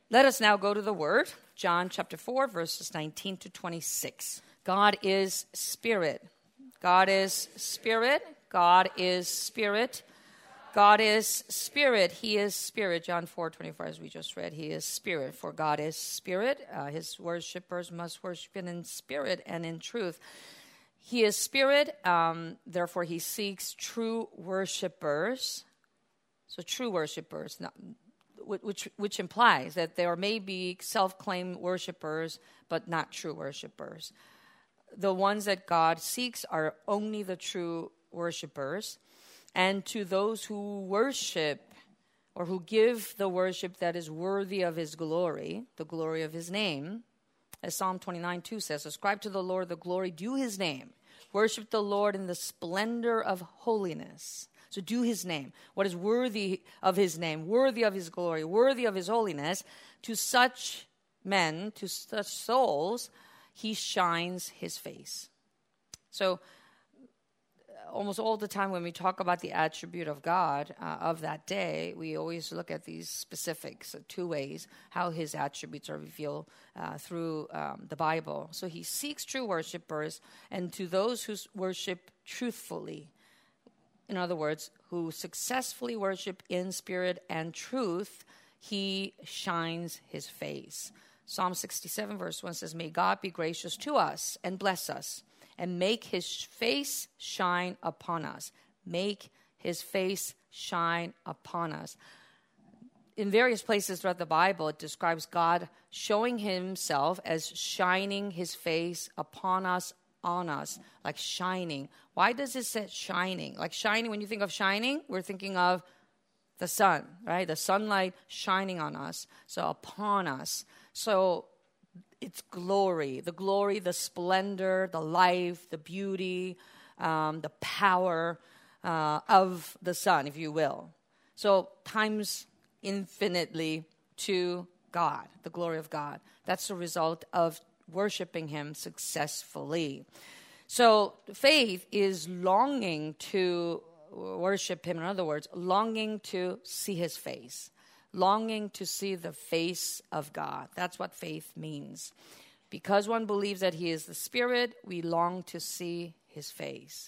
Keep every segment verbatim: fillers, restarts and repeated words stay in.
Let us now go to the Word, John chapter four, verses nineteen to twenty-six. God is Spirit. God is Spirit. God is Spirit. God is Spirit. He is Spirit. John four twenty-four, as we just read, He is Spirit. For God is Spirit. Uh, his worshipers must worship Him in spirit and in truth. He is Spirit. Um, therefore, He seeks true worshipers. So true worshipers, not, which, which implies that there may be self-claimed worshipers, but not true worshipers. The ones that God seeks are only the true worshipers. And to those who worship or who give the worship that is worthy of His glory, the glory of His name, as Psalm twenty-nine two says, ascribe to the Lord the glory due His name. Worship the Lord in the splendor of holiness. So do His name. What is worthy of His name, worthy of His glory, worthy of His holiness, to such men, to such souls, He shines His face. So almost all the time when we talk about the attribute of God uh, of that day, we always look at these specifics, uh, two ways, how His attributes are revealed uh, through um, the Bible. So He seeks true worshipers, and to those who worship truthfully, in other words, who successfully worship in spirit and truth, He shines His face. Psalm sixty-seven verse one says, may God be gracious to us and bless us, and make His face shine upon us. Make His face shine upon us. In various places throughout the Bible, it describes God showing Himself as shining His face upon us, on us, like shining. Why does it say shining? Like shining, when you think of shining, we're thinking of the sun, right? The sunlight shining on us, so upon us. So it's glory, the glory, the splendor, the life, the beauty, um, the power uh, of the sun, if you will. So times infinitely to God, the glory of God. That's the result of worshiping Him successfully. So faith is longing to worship Him. In other words, longing to see His face. Longing to see the face of God. That's what faith means. Because one believes that He is the Spirit, we long to see His face.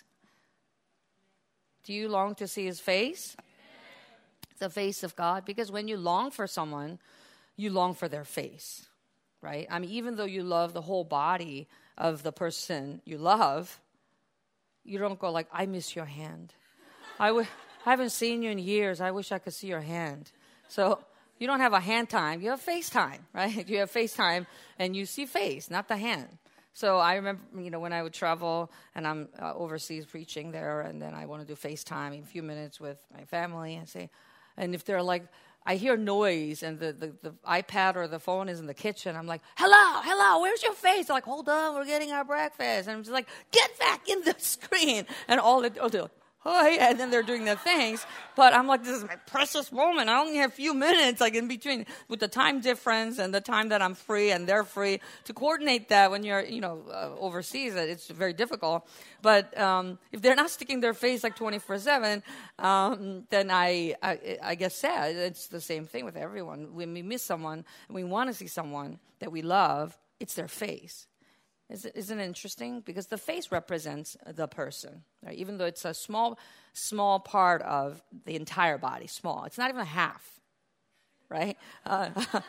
Do you long to see His face? The face of God? Because when you long for someone, you long for their face, right? I mean, even though you love the whole body of the person you love, you don't go like, I miss your hand. I, w- I haven't seen you in years. I wish I could see your hand. So you don't have a hand time, you have face time, right? You have face time and you see face, not the hand. So I remember, you know, when I would travel and I'm uh, overseas preaching there, and then I want to do FaceTime in a few minutes with my family and say, and if they're like, I hear noise and the, the, the iPad or the phone is in the kitchen, I'm like, hello, hello, where's your face? They're like, hold on, we're getting our breakfast. And I'm just like, get back in the screen. And all it, oh, they're like, hi, and then they're doing their things. But I'm like, this is my precious moment. I only have a few minutes, like in between, with the time difference and the time that I'm free and they're free. To coordinate that when you're, you know, uh, overseas, it's very difficult. But um, if they're not sticking their face like twenty-four seven, um, then I, I, I guess sad. It's the same thing with everyone. When we miss someone and we want to see someone that we love, it's their face. Isn't it interesting? Because the face represents the person, right? Even though it's a small, small part of the entire body, small. It's not even a half, right? Uh,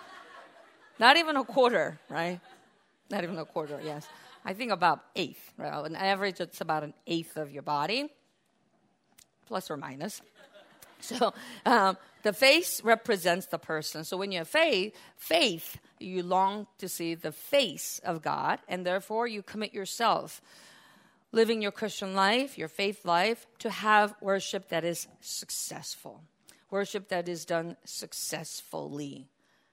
not even a quarter, right? Not even a quarter, yes. I think about eighth, right? On average, it's about an eighth of your body, plus or minus. So um, the face represents the person. So when you have faith, faith, you long to see the face of God, and therefore you commit yourself, living your Christian life, your faith life, to have worship that is successful, worship that is done successfully.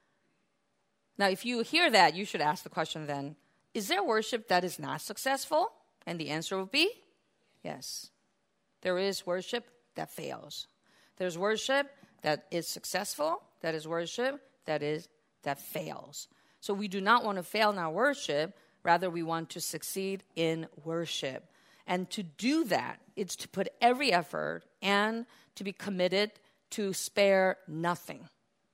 Now, if you hear that, you should ask the question then, is there worship that is not successful? And the answer would be yes. There is worship that fails. There's worship that is successful. That is worship that is that fails. So we do not want to fail in our worship. Rather, we want to succeed in worship. And to do that, it's to put every effort and to be committed to spare nothing.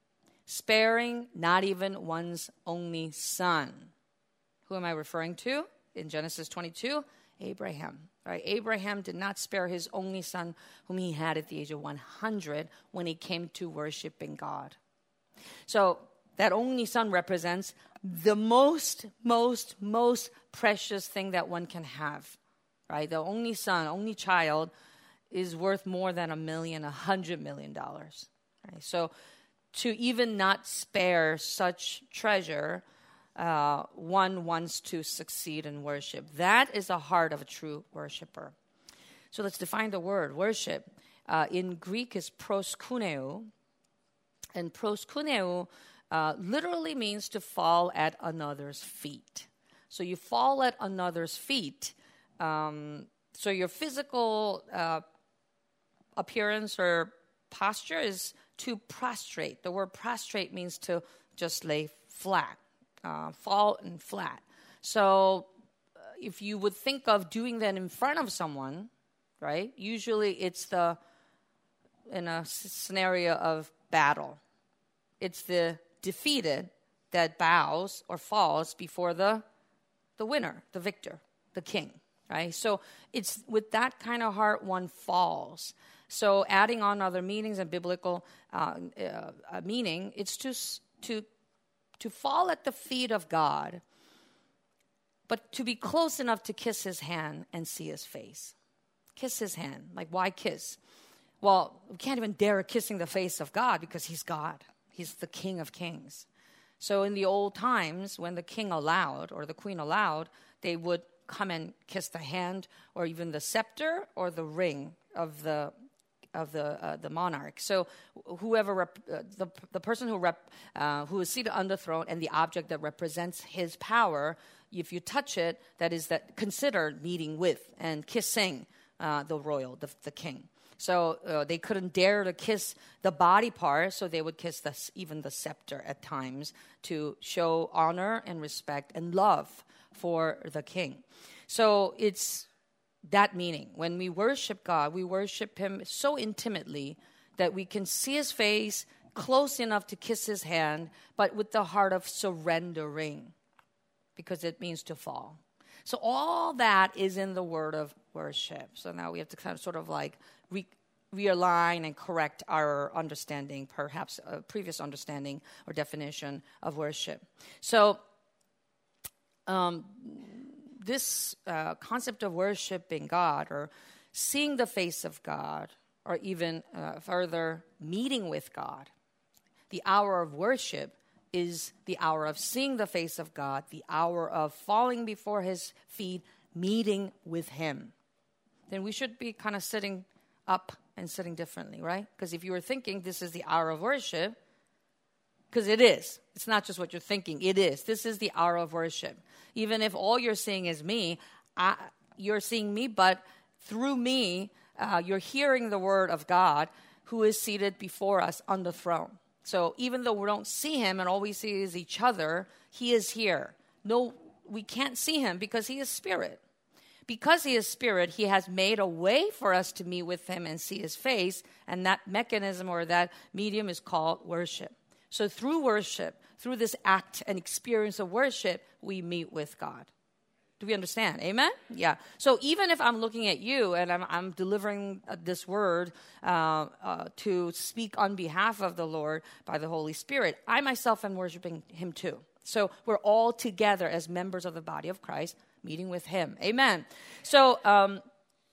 sparing not even one's only son. Who am I referring to? In Genesis twenty-two, Abraham. Right? Abraham did not spare his only son whom he had at the age of one hundred when he came to worshiping God. So that only son represents the most, most, most precious thing that one can have. Right? The only son, only child is worth more than a million, a hundred million dollars. Right? So to even not spare such treasure, uh, one wants to succeed in worship. That is the heart of a true worshiper. So let's define the word worship. Uh, in Greek is proskuneo, and proskuneo uh, literally means to fall at another's feet. So you fall at another's feet. Um, so your physical uh, appearance or posture is to prostrate. The word prostrate means to just lay flat, uh, fall and flat. So uh, if you would think of doing that in front of someone, right, usually it's the in a scenario of battle. It's the defeated that bows or falls before the the winner, the victor, the king, right? So it's with that kind of heart one falls. So adding on other meanings and biblical uh, uh, meaning, it's to, to, to fall at the feet of God, but to be close enough to kiss his hand and see his face. Kiss his hand. Like, why kiss? Well, we can't even dare kissing the face of God because he's God. He's the King of Kings. So in the old times, when the king allowed or the queen allowed, they would come and kiss the hand or even the scepter or the ring of the of the uh, the monarch. So whoever rep, uh, the the person who rep uh, who is seated on the throne and the object that represents his power, if you touch it, that is that considered meeting with and kissing uh, the royal, the, the king. So uh, they couldn't dare to kiss the body part, so they would kiss the, even the scepter at times to show honor and respect and love for the king. So it's that meaning. When we worship God, we worship him so intimately that we can see his face, close enough to kiss his hand, but with the heart of surrendering, because it means to fall. So all that is in the word of worship. So now we have to kind of sort of like re- realign and correct our understanding, perhaps a previous understanding or definition of worship. So um, this uh, concept of worshiping God or seeing the face of God or even uh, further meeting with God, the hour of worship is the hour of seeing the face of God, the hour of falling before his feet, meeting with him. Then we should be kind of sitting up and sitting differently, right? Because if you were thinking this is the hour of worship, because it is. It's not just what you're thinking. It is. This is the hour of worship. Even if all you're seeing is me, I, you're seeing me, but through me, uh, you're hearing the word of God who is seated before us on the throne. So even though we don't see him and all we see is each other, he is here. No, we can't see him because he is spirit. Because he is spirit, he has made a way for us to meet with him and see his face, and that mechanism or that medium is called worship. So through worship, through this act and experience of worship, we meet with God. Do we understand? Amen? Yeah. So even if I'm looking at you and I'm, I'm delivering uh, this word uh, uh, to speak on behalf of the Lord by the Holy Spirit, I myself am worshiping him too. So we're all together as members of the body of Christ, meeting with him. Amen. So um,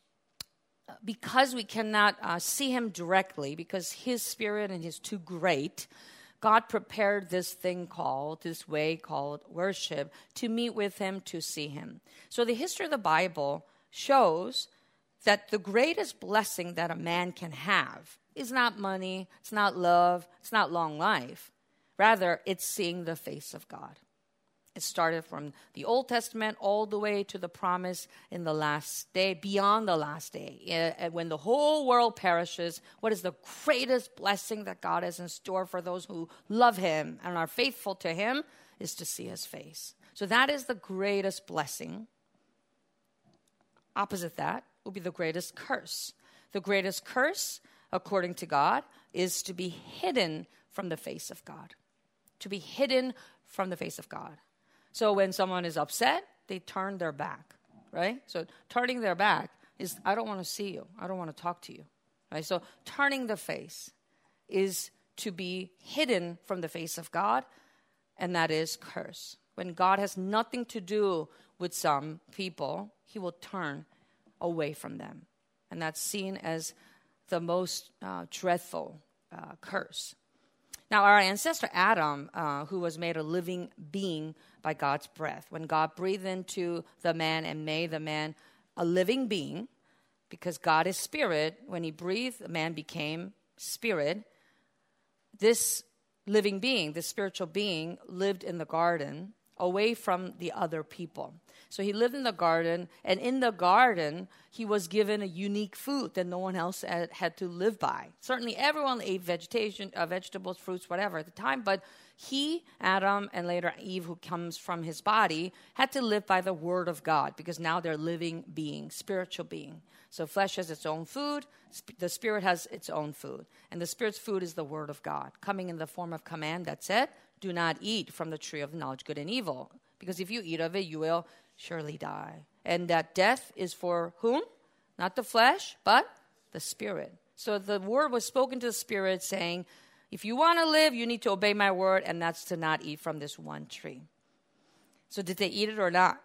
because we cannot uh, see him directly, because his spirit and he's too great, God prepared this thing called, this way called worship, to meet with him, to see him. So the history of the Bible shows that the greatest blessing that a man can have is not money, it's not love, it's not long life. Rather, it's seeing the face of God. It started from the Old Testament all the way to the promise in the last day, beyond the last day. Uh, when the whole world perishes, what is the greatest blessing that God has in store for those who love him and are faithful to him is to see his face. So that is the greatest blessing. Opposite that will be the greatest curse. The greatest curse, according to God, is to be hidden from the face of God. to be hidden from the face of God. So when someone is upset, they turn their back, right? So turning their back is, I don't want to see you. I don't want to talk to you, right? So turning the face is to be hidden from the face of God, and that is curse. When God has nothing to do with some people, he will turn away from them. And that's seen as the most uh, dreadful uh, curse. Now, our ancestor Adam, uh, who was made a living being by God's breath, when God breathed into the man and made the man a living being, because God is spirit, when he breathed, the man became spirit. This living being, this spiritual being, lived in the garden away from the other people. So he lived in the garden, and in the garden, he was given a unique food that no one else had, had to live by. Certainly everyone ate vegetation, uh, vegetables, fruits, whatever at the time, but he, Adam, and later Eve, who comes from his body, had to live by the word of God, because now they're living beings, spiritual being. So flesh has its own food, sp- the spirit has its own food, and the spirit's food is the word of God, coming in the form of command that said, do not eat from the tree of knowledge, good and evil, because if you eat of it, you will surely die. And that death is for whom? Not the flesh, but the spirit. So the word was spoken to the spirit saying, if you want to live, you need to obey my word, and that's to not eat from this one tree. So did they eat it or not?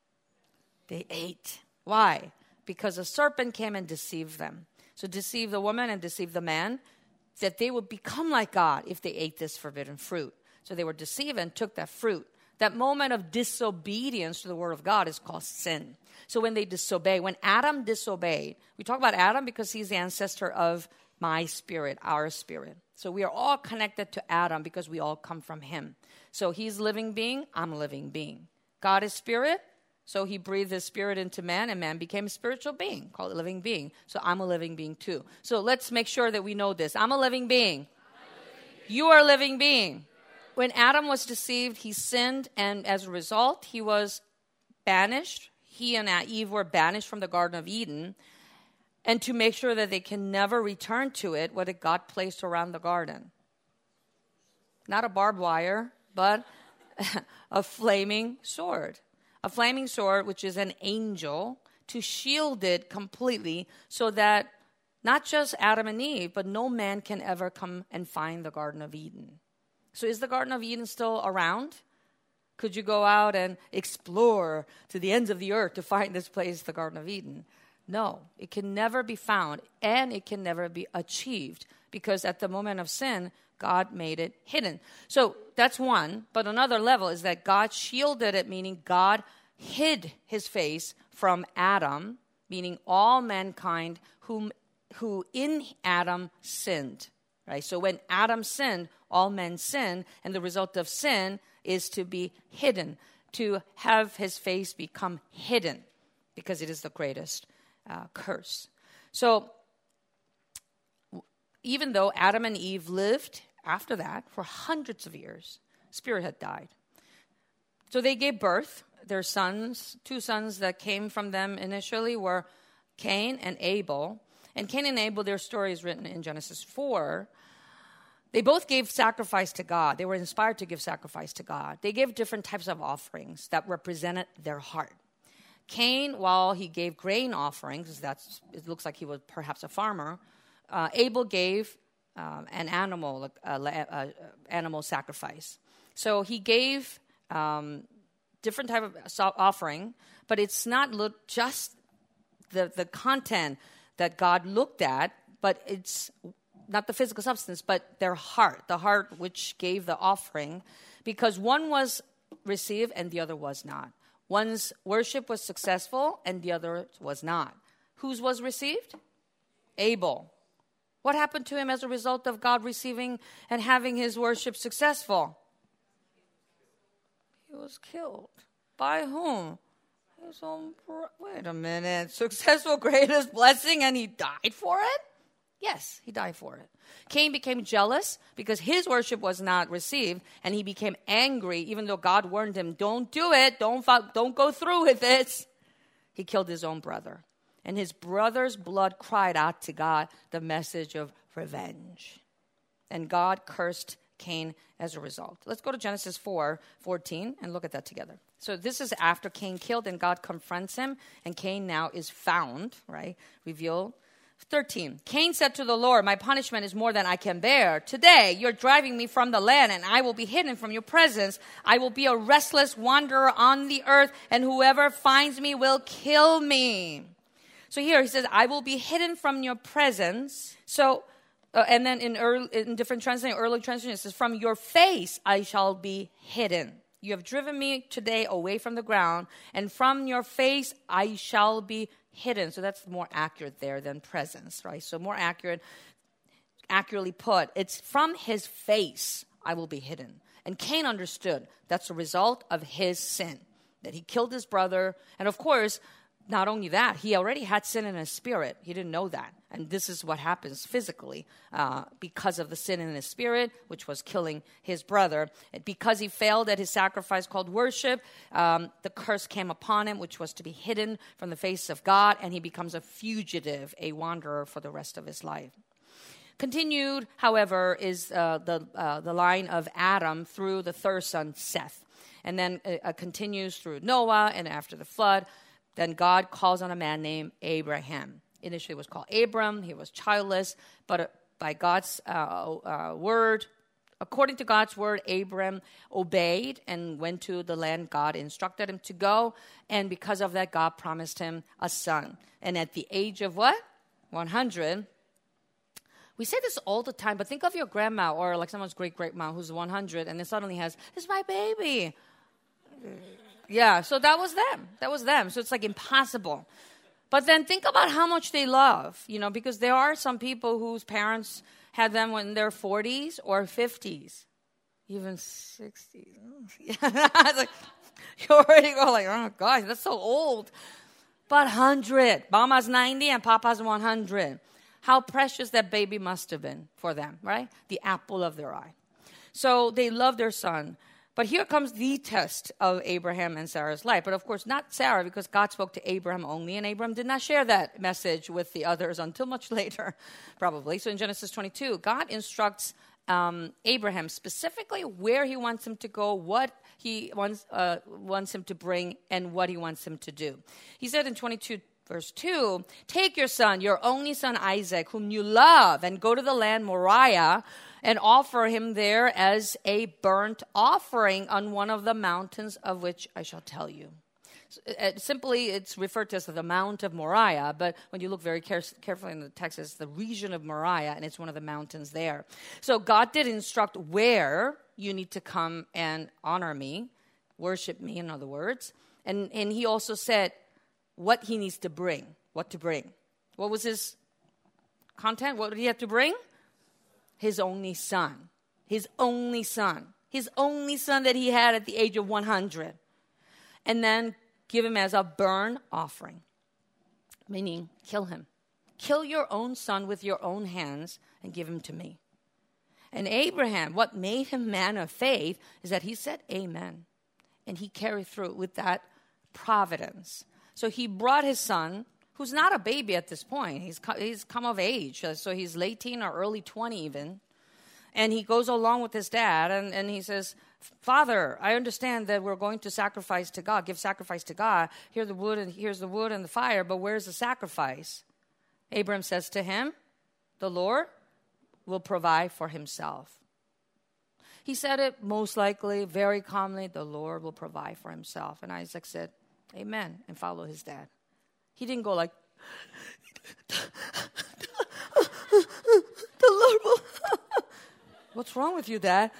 They ate. Why? Because a serpent came and deceived them. So deceived the woman and deceived the man, that they would become like God if they ate this forbidden fruit. So they were deceived and took that fruit. That moment of disobedience to the word of God is called sin. So when they disobey, when Adam disobeyed, we talk about Adam because he's the ancestor of my spirit, our spirit. So we are all connected to Adam because we all come from him. So he's a living being, I'm a living being. God is spirit, so he breathed his spirit into man, and man became a spiritual being, called a living being. So I'm a living being too. So let's make sure that we know this. I'm a living being. You are a living being. When Adam was deceived, he sinned, and as a result, he was banished. He and Eve were banished from the Garden of Eden. And to make sure that they can never return to it, what did God place around the garden? Not a barbed wire, but a flaming sword. A flaming sword, which is an angel, to shield it completely so that not just Adam and Eve, but no man can ever come and find the Garden of Eden. So is the Garden of Eden still around? Could you go out and explore to the ends of the earth to find this place, the Garden of Eden? No, it can never be found, and it can never be achieved, because at the moment of sin, God made it hidden. So that's one, but another level is that God shielded it, meaning God hid his face from Adam, meaning all mankind whom, who in Adam sinned. Right? So when Adam sinned, all men sinned, and the result of sin is to be hidden, to have his face become hidden, because it is the greatest uh, curse. So even though Adam and Eve lived after that for hundreds of years, spirit had died. So they gave birth. Their sons, two sons that came from them initially were Cain and Abel. And Cain and Abel, their story is written in Genesis four. They both gave sacrifice to God. They were inspired to give sacrifice to God. They gave different types of offerings that represented their heart. Cain, while he gave grain offerings, that's, it looks like he was perhaps a farmer, uh, Abel gave um, an animal, uh, uh, animal sacrifice. So he gave um, different type of offering, but it's not look just the, the content that God looked at, but it's not the physical substance, but their heart, the heart which gave the offering, because one was received and the other was not. One's worship was successful and the other was not. Whose was received? Abel. What happened to him as a result of God receiving and having his worship successful? He was killed. By whom? His own bro- Wait a minute. Successful, greatest blessing, and he died for it? Yes, he died for it. Cain became jealous because his worship was not received, and he became angry, even though God warned him, don't do it, don't, don't go through with it. He killed his own brother. And his brother's blood cried out to God the message of revenge. And God cursed Cain as a result. Let's go to Genesis four fourteen and look at that together. So this is after Cain killed, and God confronts him, and Cain now is found, right? Revealed. thirteen. Cain said to the Lord, my punishment is more than I can bear. Today you're driving me from the land, and I will be hidden from your presence. I will be a restless wanderer on the earth, and whoever finds me will kill me. So here he says, I will be hidden from your presence. So, uh, and then in, early, in different translations, early translations, it says, from your face I shall be hidden. You have driven me today away from the ground, and from your face I shall be hidden. So that's more accurate there than presence, right? So more accurate, accurately put, it's from his face I will be hidden. And Cain understood that's a result of his sin, that he killed his brother. And of course, not only that, he already had sin in his spirit. He didn't know that. And this is what happens physically uh, because of the sin in his spirit, which was killing his brother. And because he failed at his sacrifice called worship, um, the curse came upon him, which was to be hidden from the face of God, and he becomes a fugitive, a wanderer for the rest of his life. Continued, however, is uh, the uh, the line of Adam through the third son, Seth. And then it uh, continues through Noah, and after the flood, then God calls on a man named Abraham. Initially was called Abram. He was childless, but by God's uh, uh, word, according to God's word, Abram obeyed and went to the land God instructed him to go. And because of that, God promised him a son. And at the age of what? one hundred. We say this all the time, but think of your grandma or like someone's great-grandma who's one hundred and then suddenly has, this is my baby. Yeah, so that was them. That was them. So it's like impossible. But then think about how much they love, you know, because there are some people whose parents had them when they're forties or fifties, even sixties. It's like, you already go like, oh, gosh, that's so old. But one hundred. Mama's ninety and Papa's one hundred. How precious that baby must have been for them, right? The apple of their eye. So they love their son. But here comes the test of Abraham and Sarah's life. But of course, not Sarah, because God spoke to Abraham only, and Abraham did not share that message with the others until much later, probably. So in Genesis twenty-two, God instructs um, Abraham specifically where he wants him to go, what he wants, uh, wants him to bring, and what he wants him to do. He said in twenty-two, verse two, take your son, your only son Isaac, whom you love, and go to the land Moriah, and offer him there as a burnt offering on one of the mountains of which I shall tell you. So, uh, simply, it's referred to as the Mount of Moriah, but when you look very care- carefully in the text, it's the region of Moriah, and it's one of the mountains there. So God did instruct where you need to come and honor me, worship me, in other words. And, and he also said what he needs to bring, what to bring. What was his content? What did he have to bring? His only son, his only son, his only son that he had at the age of one hundred. And then give him as a burnt offering, meaning kill him. Kill your own son with your own hands and give him to me. And Abraham, what made him man of faith is that he said amen. And he carried through with that providence. So he brought his son, who's not a baby at this point. He's he's come of age, so he's late teen or early twenty even. And he goes along with his dad, and, and he says, Father, I understand that we're going to sacrifice to God, give sacrifice to God. Here's the wood, and here's the wood and the fire, but where's the sacrifice? Abram says to him, the Lord will provide for himself. He said it most likely, very calmly, the Lord will provide for himself. And Isaac said, amen, and followed his dad. He didn't go like, the Lord will. What's wrong with you, Dad?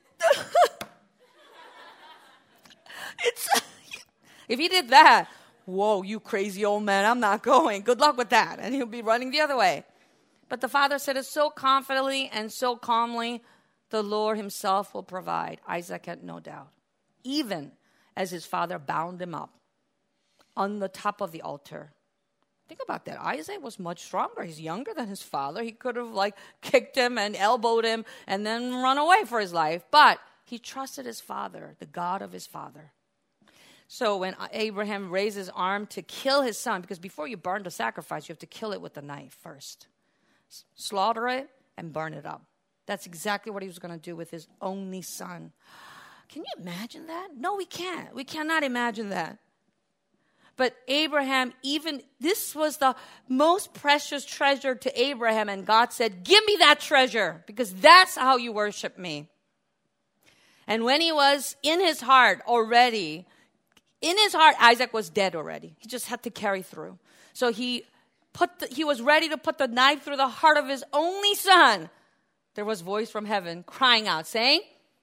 It's if he did that, whoa, you crazy old man, I'm not going. Good luck with that. And he'll be running the other way. But the father said it so confidently and so calmly, the Lord himself will provide. Isaac had no doubt. Even as his father bound him up on the top of the altar. Think about that. Isaac was much stronger. He's younger than his father. He could have like kicked him and elbowed him and then run away for his life. But he trusted his father, the God of his father. So when Abraham raised his arm to kill his son, because before you burn the sacrifice, you have to kill it with a knife first. Slaughter it and burn it up. That's exactly what he was going to do with his only son. Can you imagine that? No, we can't. We cannot imagine that. But Abraham, even this was the most precious treasure to Abraham. And God said, give me that treasure because that's how you worship me. And when he was in his heart already, in his heart, Isaac was dead already. He just had to carry through. So he put the, he was ready to put the knife through the heart of his only son. There was a voice from heaven crying out, saying,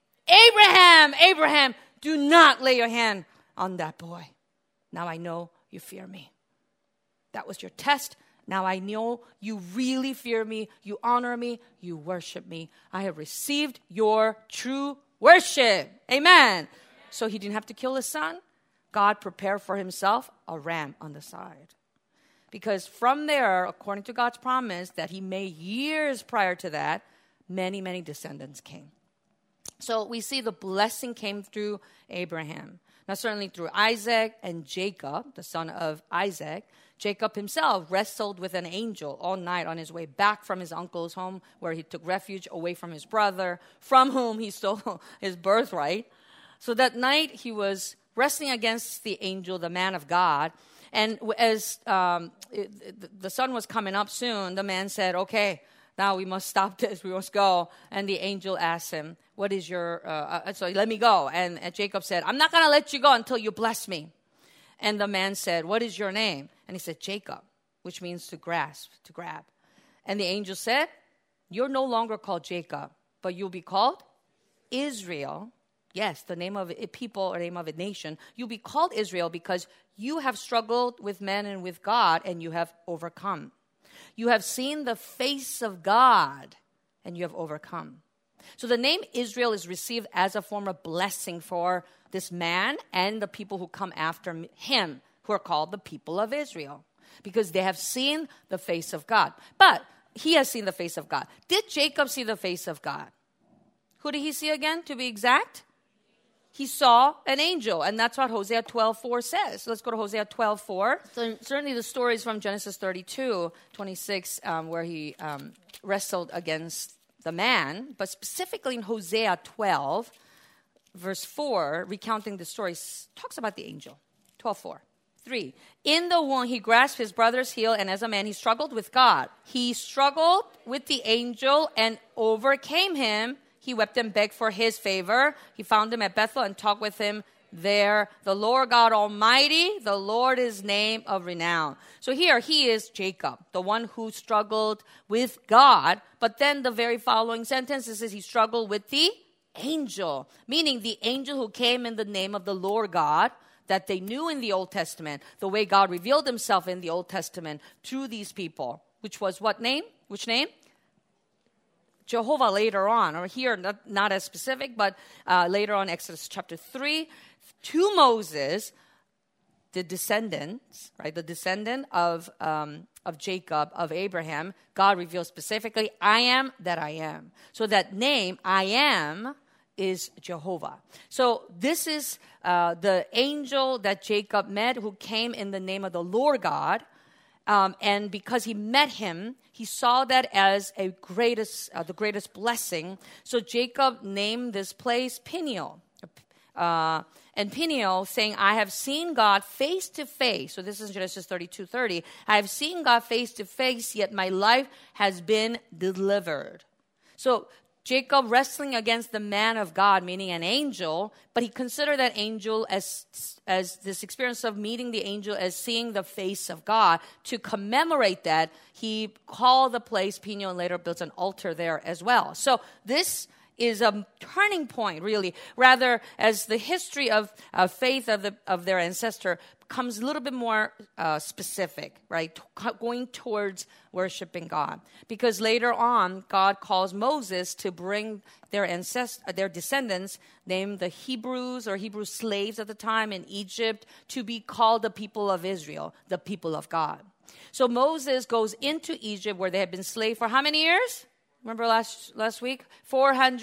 Abraham, Abraham, do not lay your hand on that boy. Now I know you fear me. That was your test. Now I know you really fear me. You honor me. You worship me. I have received your true worship. Amen. So he didn't have to kill his son. God prepared for himself a ram on the side. Because from there, according to God's promise that he made years prior to that, many, many descendants came. So we see the blessing came through Abraham. Now, certainly through Isaac and Jacob, the son of Isaac. Jacob himself wrestled with an angel all night on his way back from his uncle's home, where he took refuge away from his brother, from whom he stole his birthright. So that night, he was wrestling against the angel, the man of God. And as um, it, the sun was coming up soon, the man said, okay, now we must stop this, we must go. And the angel asked him, what is your, uh, uh, so let me go. And, and Jacob said, I'm not going to let you go until you bless me. And the man said, what is your name? And he said, Jacob, which means to grasp, to grab. And the angel said, you're no longer called Jacob, but you'll be called Israel. Yes, the name of a people or name of a nation. You'll be called Israel because you have struggled with men and with God and you have overcome. You have seen the face of God and you have overcome. So the name Israel is received as a form of blessing for this man and the people who come after him, who are called the people of Israel, because they have seen the face of God. But he has seen the face of God. Did Jacob see the face of God? Who did he see again, to be exact? He saw an angel, and that's what Hosea twelve four says. Let's go to Hosea twelve four. So certainly the story is from Genesis thirty-two twenty-six, um, where he um, wrestled against the man. But specifically in Hosea twelve, verse four, recounting the story, talks about the angel. twelve four. three. In the womb he grasped his brother's heel, and as a man he struggled with God. He struggled with the angel and overcame him. He wept and begged for his favor. He found him at Bethel and talked with him there. The Lord God Almighty, the Lord is name of renown. So here he is Jacob, the one who struggled with God. But then the very following sentence says he struggled with the angel, meaning the angel who came in the name of the Lord God that they knew in the Old Testament, the way God revealed himself in the Old Testament through these people, which was what name? Which name? Jehovah later on, or here, not, not as specific, but uh, later on, Exodus chapter three, to Moses, the descendants, right, the descendant of um, of Jacob, of Abraham, God reveals specifically, I am that I am. So that name, I am, is Jehovah. So this is uh, the angel that Jacob met who came in the name of the Lord God. Um, and because he met him, he saw that as a greatest, uh, the greatest blessing. So Jacob named this place Peniel. Uh, and Peniel saying, I have seen God face to face. So this is Genesis thirty-two thirty. I have seen God face to face, yet my life has been delivered. So Jacob wrestling against the man of God, meaning an angel, but he considered that angel as, as this experience of meeting the angel as seeing the face of God. To commemorate that, he called the place Peniel and later built an altar there as well. So this is a turning point, really, rather as the history of uh, faith of, the, of their ancestor becomes a little bit more uh, specific, right? T- going towards worshiping God. Because later on, God calls Moses to bring their ancest- their descendants, named the Hebrews or Hebrew slaves at the time in Egypt, to be called the people of Israel, the people of God. So Moses goes into Egypt where they had been slaves for how many years? Remember last last week? four hundred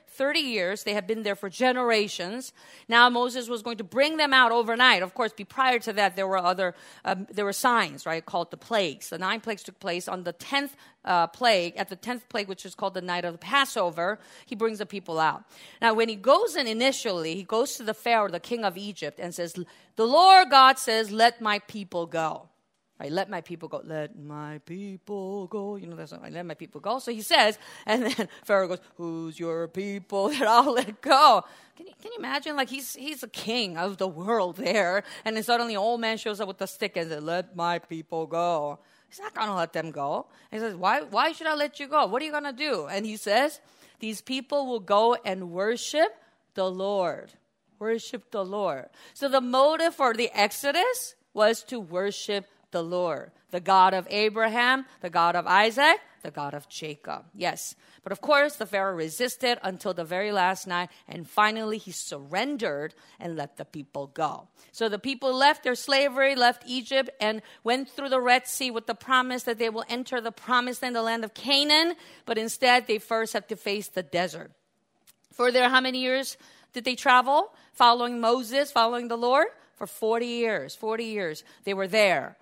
thirty years. They had been there for generations. Now Moses was going to bring them out overnight. Of course, prior to that, there were other, um, there were signs, right, called the plagues. The nine plagues took place on the tenth uh, plague, at the tenth plague, which is called the night of the Passover. He brings the people out. Now, when he goes in initially, he goes to the Pharaoh, the king of Egypt, and says, the Lord God says, let my people go. Right, let my people go. Let my people go. You know, that's not right. Let my people go. So he says, and then Pharaoh goes, who's your people that I'll let go? Can you, can you imagine? Like, he's he's a king of the world there. And then suddenly an old man shows up with a stick and says, let my people go. He's not going to let them go. And he says, why, why should I let you go? What are you going to do? And he says, these people will go and worship the Lord. Worship the Lord. So the motive for the Exodus was to worship the Lord, the God of Abraham, the God of Isaac, the God of Jacob. Yes. But of course, the Pharaoh resisted until the very last night, and finally he surrendered and let the people go. So the people left their slavery, left Egypt, and went through the Red Sea with the promise that they will enter the promised land, the land of Canaan, but instead they first have to face the desert. For there, how many years did they travel? Following Moses, following the Lord? For forty years. forty years they were there.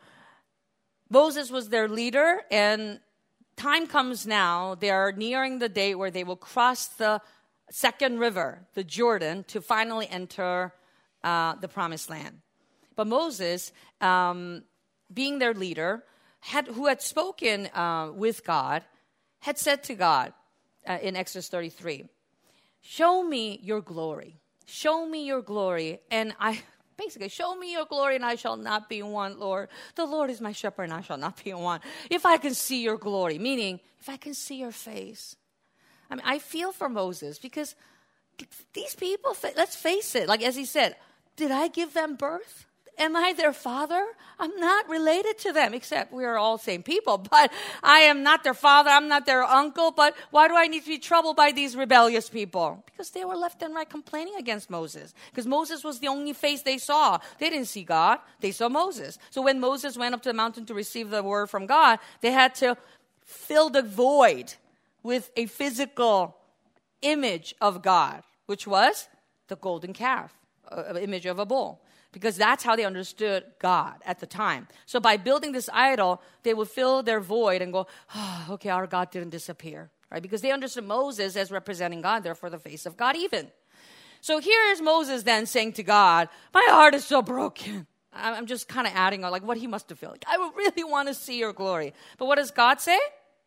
Moses was their leader, and time comes now. They are nearing the day where they will cross the second river, the Jordan, to finally enter uh, the promised land. But Moses, um, being their leader, had, who had spoken uh, with God, had said to God uh, in Exodus thirty-three, show me your glory. Show me your glory, and I... Basically, show me your glory and I shall not be in want, Lord. The Lord is my shepherd and I shall not be in want. If I can see your glory, meaning if I can see your face. I mean, I feel for Moses because these people, let's face it, like as he said, did I give them birth? Am I their father? I'm not related to them, except we are all same people. But I am not their father. I'm not their uncle. But why do I need to be troubled by these rebellious people? Because they were left and right complaining against Moses. Because Moses was the only face they saw. They didn't see God. They saw Moses. So when Moses went up to the mountain to receive the word from God, they had to fill the void with a physical image of God, which was the golden calf, an image of a bull. Because that's how they understood God at the time. So by building this idol, they would fill their void and go, oh, okay, our God didn't disappear. Right? Because they understood Moses as representing God, therefore the face of God even. So here's Moses then saying to God, my heart is so broken. I'm just kind of adding on like what he must have felt. Like, I would really want to see your glory. But what does God say?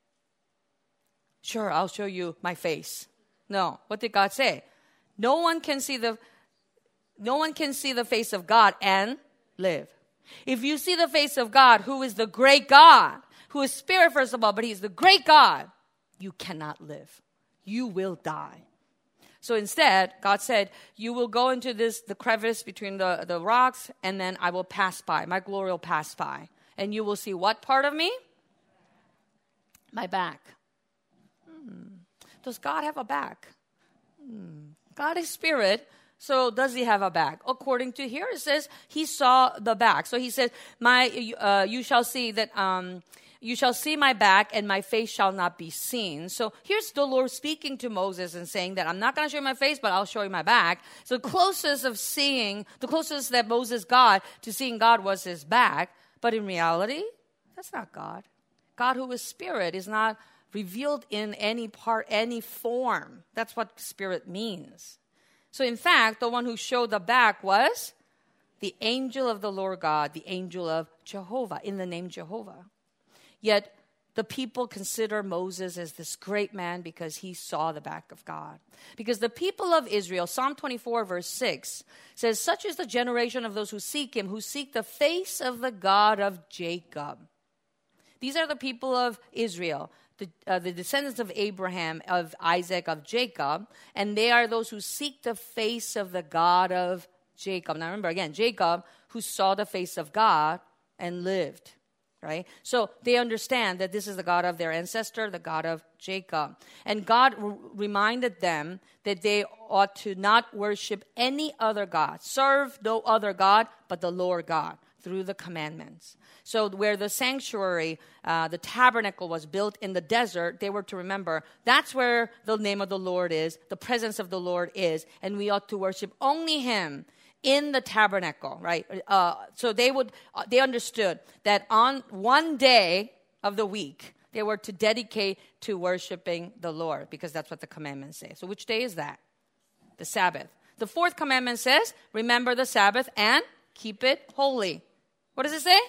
Sure, I'll show you my face. No, what did God say? No one can see the... No one can see the face of God and live. If you see the face of God, who is the great God, who is spirit first of all, but he's the great God, you cannot live. You will die. So instead, God said, you will go into this, the crevice between the, the rocks, and then I will pass by. My glory will pass by. And you will see what part of me? My back. Hmm. Does God have a back? Hmm. God is spirit. So does he have a back? According to here, it says he saw the back. So he says, "My, uh, you shall see that, um, you shall see my back, and my face shall not be seen." So here's the Lord speaking to Moses and saying that I'm not going to show you my face, but I'll show you my back. So the closest of seeing, the closest that Moses got to seeing God was his back. But in reality, that's not God. God, who is spirit, is not revealed in any part, any form. That's what spirit means. So in fact, the one who showed the back was the angel of the Lord God, the angel of Jehovah, in the name Jehovah. Yet the people consider Moses as this great man because he saw the back of God. Because the people of Israel, Psalm twenty-four verse six, says, such is the generation of those who seek him, who seek the face of the God of Jacob. These are the people of Israel. The, uh, the descendants of Abraham, of Isaac, of Jacob, and they are those who seek the face of the God of Jacob. Now remember again, Jacob, who saw the face of God and lived, right? So they understand that this is the God of their ancestor, the God of Jacob. And God r- reminded them that they ought to not worship any other God, serve no other God but the Lord God. Through the commandments. So where the sanctuary, uh, the tabernacle was built in the desert, they were to remember that's where the name of the Lord is, the presence of the Lord is, and we ought to worship only Him in the tabernacle, right? Uh, so they would, uh, they understood that on one day of the week, they were to dedicate to worshiping the Lord, because that's what the commandments say. So which day is that? The Sabbath. The fourth commandment says, remember the Sabbath and keep it holy. What does it say?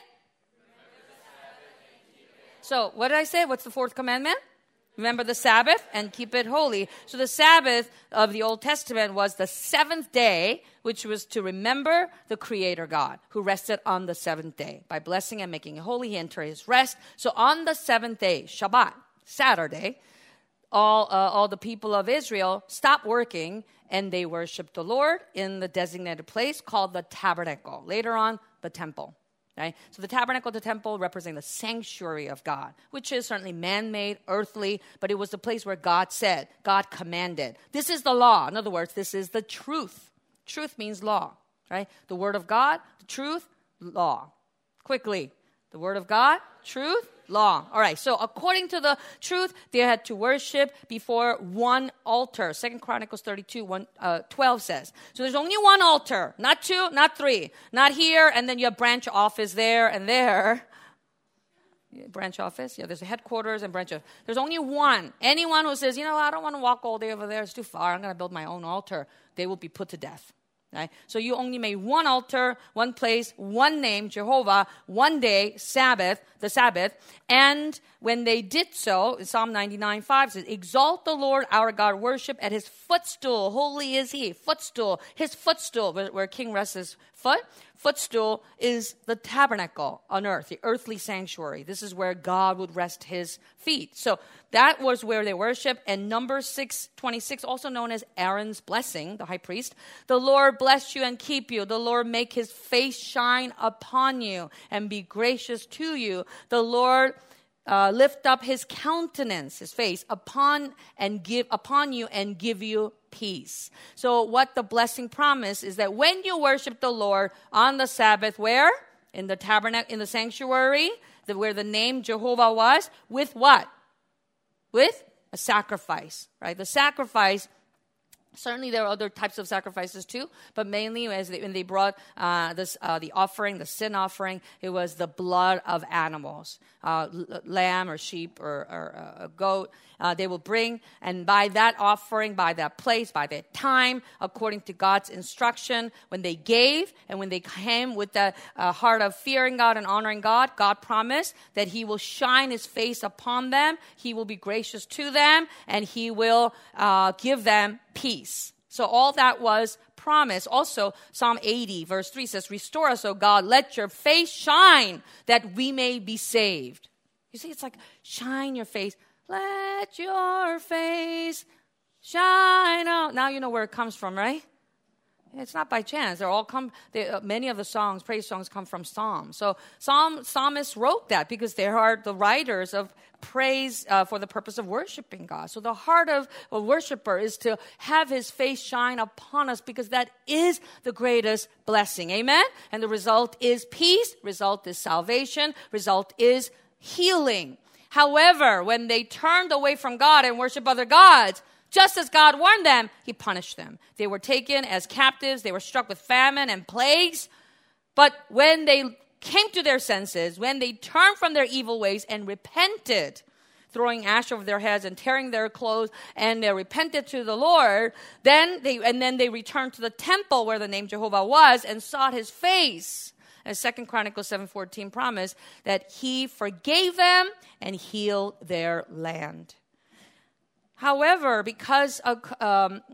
So what did I say? What's the fourth commandment? Remember the Sabbath and keep it holy. So the Sabbath of the Old Testament was the seventh day, which was to remember the Creator God, who rested on the seventh day. By blessing and making it holy, He entered His rest. So on the seventh day, Shabbat, Saturday, all uh, all the people of Israel stopped working and they worshiped the Lord in the designated place called the tabernacle. Later on, the temple. Right? So the tabernacle, the temple, represent the sanctuary of God, which is certainly man-made, earthly, but it was the place where God said, God commanded. This is the law. In other words, this is the truth. Truth means law, right? The word of God, the truth, law. Quickly, the word of God, truth, law. All right, so according to the truth, they had to worship before one altar. Second Chronicles thirty-two, one, uh, twelve says. So there's only one altar, not two, not three. Not here, and then you have branch office there and there. Branch office, yeah, there's a headquarters and branch office. There's only one. Anyone who says, you know, I don't want to walk all day over there, it's too far, I'm going to build my own altar, they will be put to death. Right? So you only made one altar, one place, one name, Jehovah, one day, Sabbath, the Sabbath. And when they did so, Psalm ninety-nine five says, exalt the Lord our God, worship at His footstool. Holy is He. Footstool. His footstool, where, where King rests his foot. Footstool is the tabernacle on earth, the earthly sanctuary. This is where God would rest His feet. So that was where they worship. And Numbers six twenty-six, also known as Aaron's blessing, the high priest. The Lord bless you and keep you. The Lord make His face shine upon you and be gracious to you. The Lord uh, lift up His countenance, His face, upon and give upon you and give you peace. So what the blessing promise is that when you worship the Lord on the Sabbath, where? In the tabernacle, in the sanctuary, the, where the name Jehovah was, with what? With a sacrifice, right? The sacrifice, certainly there are other types of sacrifices too, but mainly as they, when they brought uh, this, uh, the offering, the sin offering, it was the blood of animals, uh, l- lamb or sheep or, or uh, a goat. Uh, they will bring, and by that offering, by that place, by that time, according to God's instruction, when they gave and when they came with the uh, heart of fearing God and honoring God, God promised that He will shine His face upon them, He will be gracious to them, and He will uh, give them peace. So all that was promised. Also, Psalm eighty, verse three says, restore us, O God, let your face shine that we may be saved. You see, it's like, shine your face. Let your face shine out. Now you know where it comes from, right? It's not by chance. They're all come. They, uh, many of the songs, praise songs, come from Psalms. So Psalm psalmists wrote that because they are the writers of praise uh, for the purpose of worshiping God. So the heart of a worshiper is to have His face shine upon us because that is the greatest blessing. Amen. And the result is peace. Result is salvation. Result is healing. However, when they turned away from God and worshiped other gods, just as God warned them, He punished them. They were taken as captives. They were struck with famine and plagues. But when they came to their senses, when they turned from their evil ways and repented, throwing ash over their heads and tearing their clothes, and they repented to the Lord, then they and then they returned to the temple where the name Jehovah was and sought His face. As Second Chronicles seven fourteen promised, that He forgave them and healed their land. However, because of um,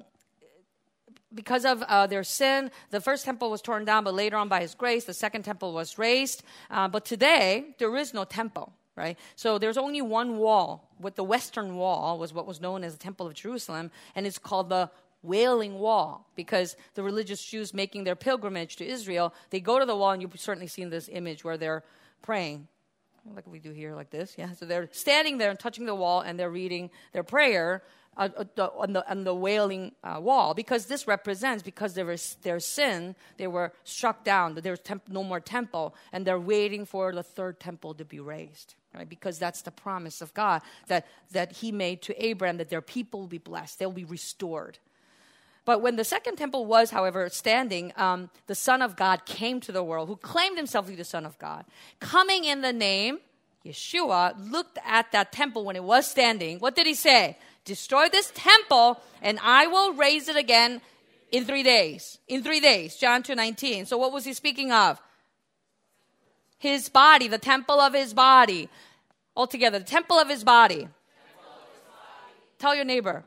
because of uh, their sin, the first temple was torn down, but later on by His grace, the second temple was raised. Uh, but today, there is no temple, right? So there's only one wall. With the western wall was what was known as the Temple of Jerusalem, and it's called the Wailing Wall, because the religious Jews making their pilgrimage to Israel, they go to the wall, and you've certainly seen this image where they're praying. like we do here, like this. Yeah. So they're standing there and touching the wall, and they're reading their prayer uh, uh, the, on the on the wailing uh, wall, because this represents because there was their sin, they were struck down. There was temp- no more temple, and they're waiting for the third temple to be raised. Right? Because that's the promise of God that that He made to Abraham, that their people will be blessed, they'll be restored. But when the second temple was, however, standing, um, the Son of God came to the world, who claimed himself to be the Son of God. Coming in the name, Yeshua looked at that temple when it was standing. What did he say? Destroy this temple, and I will raise it again in three days. In three days, John two nineteen. So what was he speaking of? His body, the temple of his body. Altogether, the temple of his body. Temple of his body. Tell your neighbor.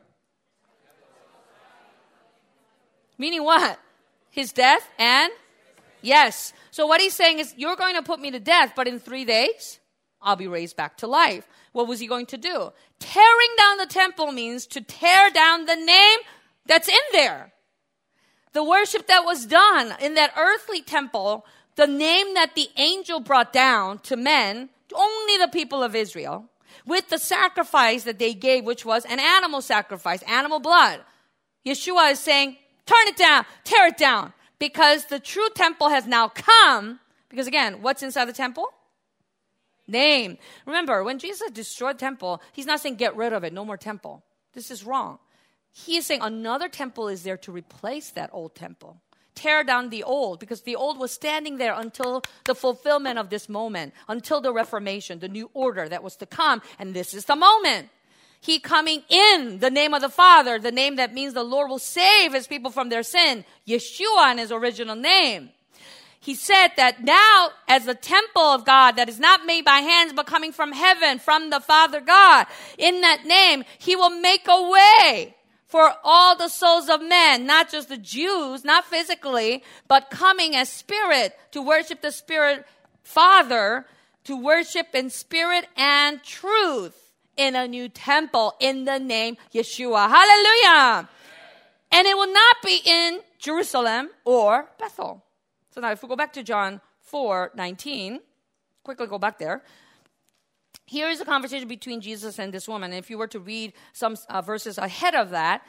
Meaning what? His death and? Yes. So what he's saying is, you're going to put me to death, but in three days, I'll be raised back to life. What was he going to do? Tearing down the temple means to tear down the name that's in there. The worship that was done in that earthly temple, the name that the angel brought down to men, only the people of Israel, with the sacrifice that they gave, which was an animal sacrifice, animal blood. Yeshua is saying, turn it down, tear it down, because the true temple has now come. Because again, what's inside the temple? Name. Remember, when Jesus destroyed the temple, he's not saying get rid of it, no more temple. This is wrong. He is saying another temple is there to replace that old temple. Tear down the old, because the old was standing there until the fulfillment of this moment, until the Reformation, the new order that was to come, and this is the moment. He coming in the name of the Father, the name that means the Lord will save his people from their sin, Yeshua in his original name. He said that now, as the temple of God that is not made by hands but coming from heaven, from the Father God, in that name, he will make a way for all the souls of men, not just the Jews, not physically, but coming as spirit to worship the Spirit Father, to worship in spirit and truth. In a new temple in the name Yeshua. Hallelujah. And it will not be in Jerusalem or Bethel. So now if we go back to John four nineteen, quickly go back there. Here is a conversation between Jesus and this woman. And if you were to read some uh, verses ahead of that,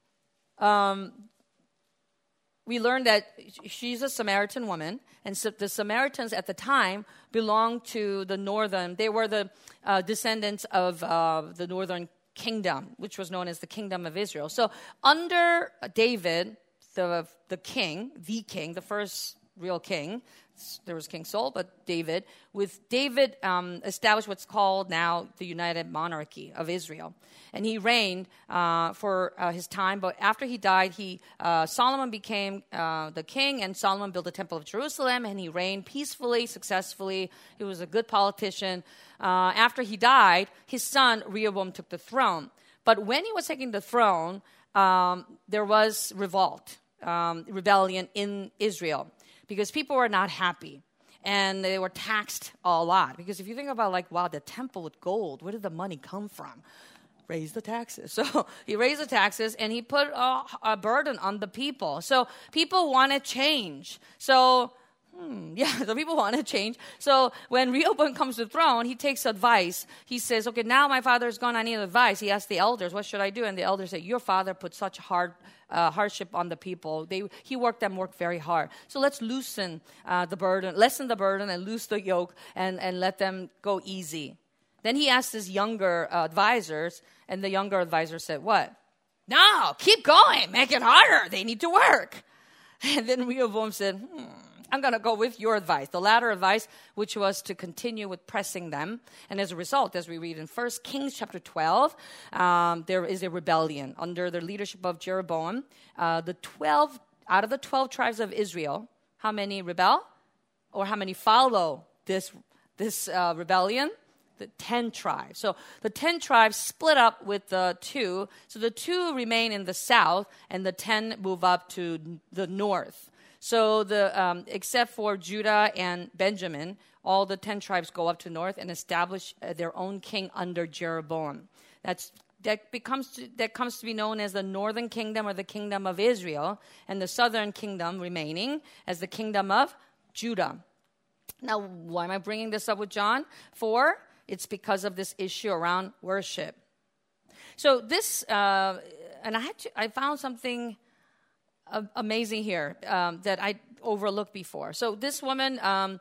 um, we learned that she's a Samaritan woman, and so the Samaritans at the time belonged to the northern, they were the uh, descendants of uh, the northern kingdom, which was known as the kingdom of Israel. So under David, the, the king, the king, the first real king, there was King Saul, but David, with David um, established what's called now the United Monarchy of Israel. And he reigned uh, for uh, his time, but after he died, he uh, Solomon became uh, the king, and Solomon built the Temple of Jerusalem, and he reigned peacefully, successfully. He was a good politician. Uh, after he died, his son Rehoboam took the throne. But when he was taking the throne, um, there was revolt, um, rebellion in Israel, because people were not happy. And they were taxed a lot. Because if you think about, like, wow, the temple with gold, where did the money come from? Raise the taxes. So he raised the taxes, and he put a, a burden on the people. So people want to change. So, hmm, yeah, so people want to change. So when Rehoboam comes to the throne, he takes advice. He says, okay, now my father's gone, I need advice. He asks the elders, what should I do? And the elders say, your father put such hard uh, hardship on the people. They, he worked them work very hard. So let's loosen uh, the burden, lessen the burden, and loose the yoke, and, and let them go easy. Then he asked his younger uh, advisors, and the younger advisor said, what? No, keep going. Make it harder. They need to work. And then Rehoboam said, hmm, I'm going to go with your advice, the latter advice, which was to continue with pressing them. And as a result, as we read in First Kings chapter twelve, um, there is a rebellion under the leadership of Jeroboam. Uh, the twelve, out of the twelve tribes of Israel, how many rebel? Or how many follow this, this uh, rebellion? The ten tribes. So the ten tribes split up with the two. So the two remain in the south, and the ten move up to the north. So the um, except for Judah and Benjamin, all the ten tribes go up to north and establish uh, their own king under Jeroboam. That's that becomes to, that comes to be known as the northern kingdom, or the kingdom of Israel, and the southern kingdom remaining as the kingdom of Judah. Now, why am I bringing this up with John? For it's because of this issue around worship. So this, uh, and I had to, I found something uh, amazing here um, that I overlooked before. So this woman, um,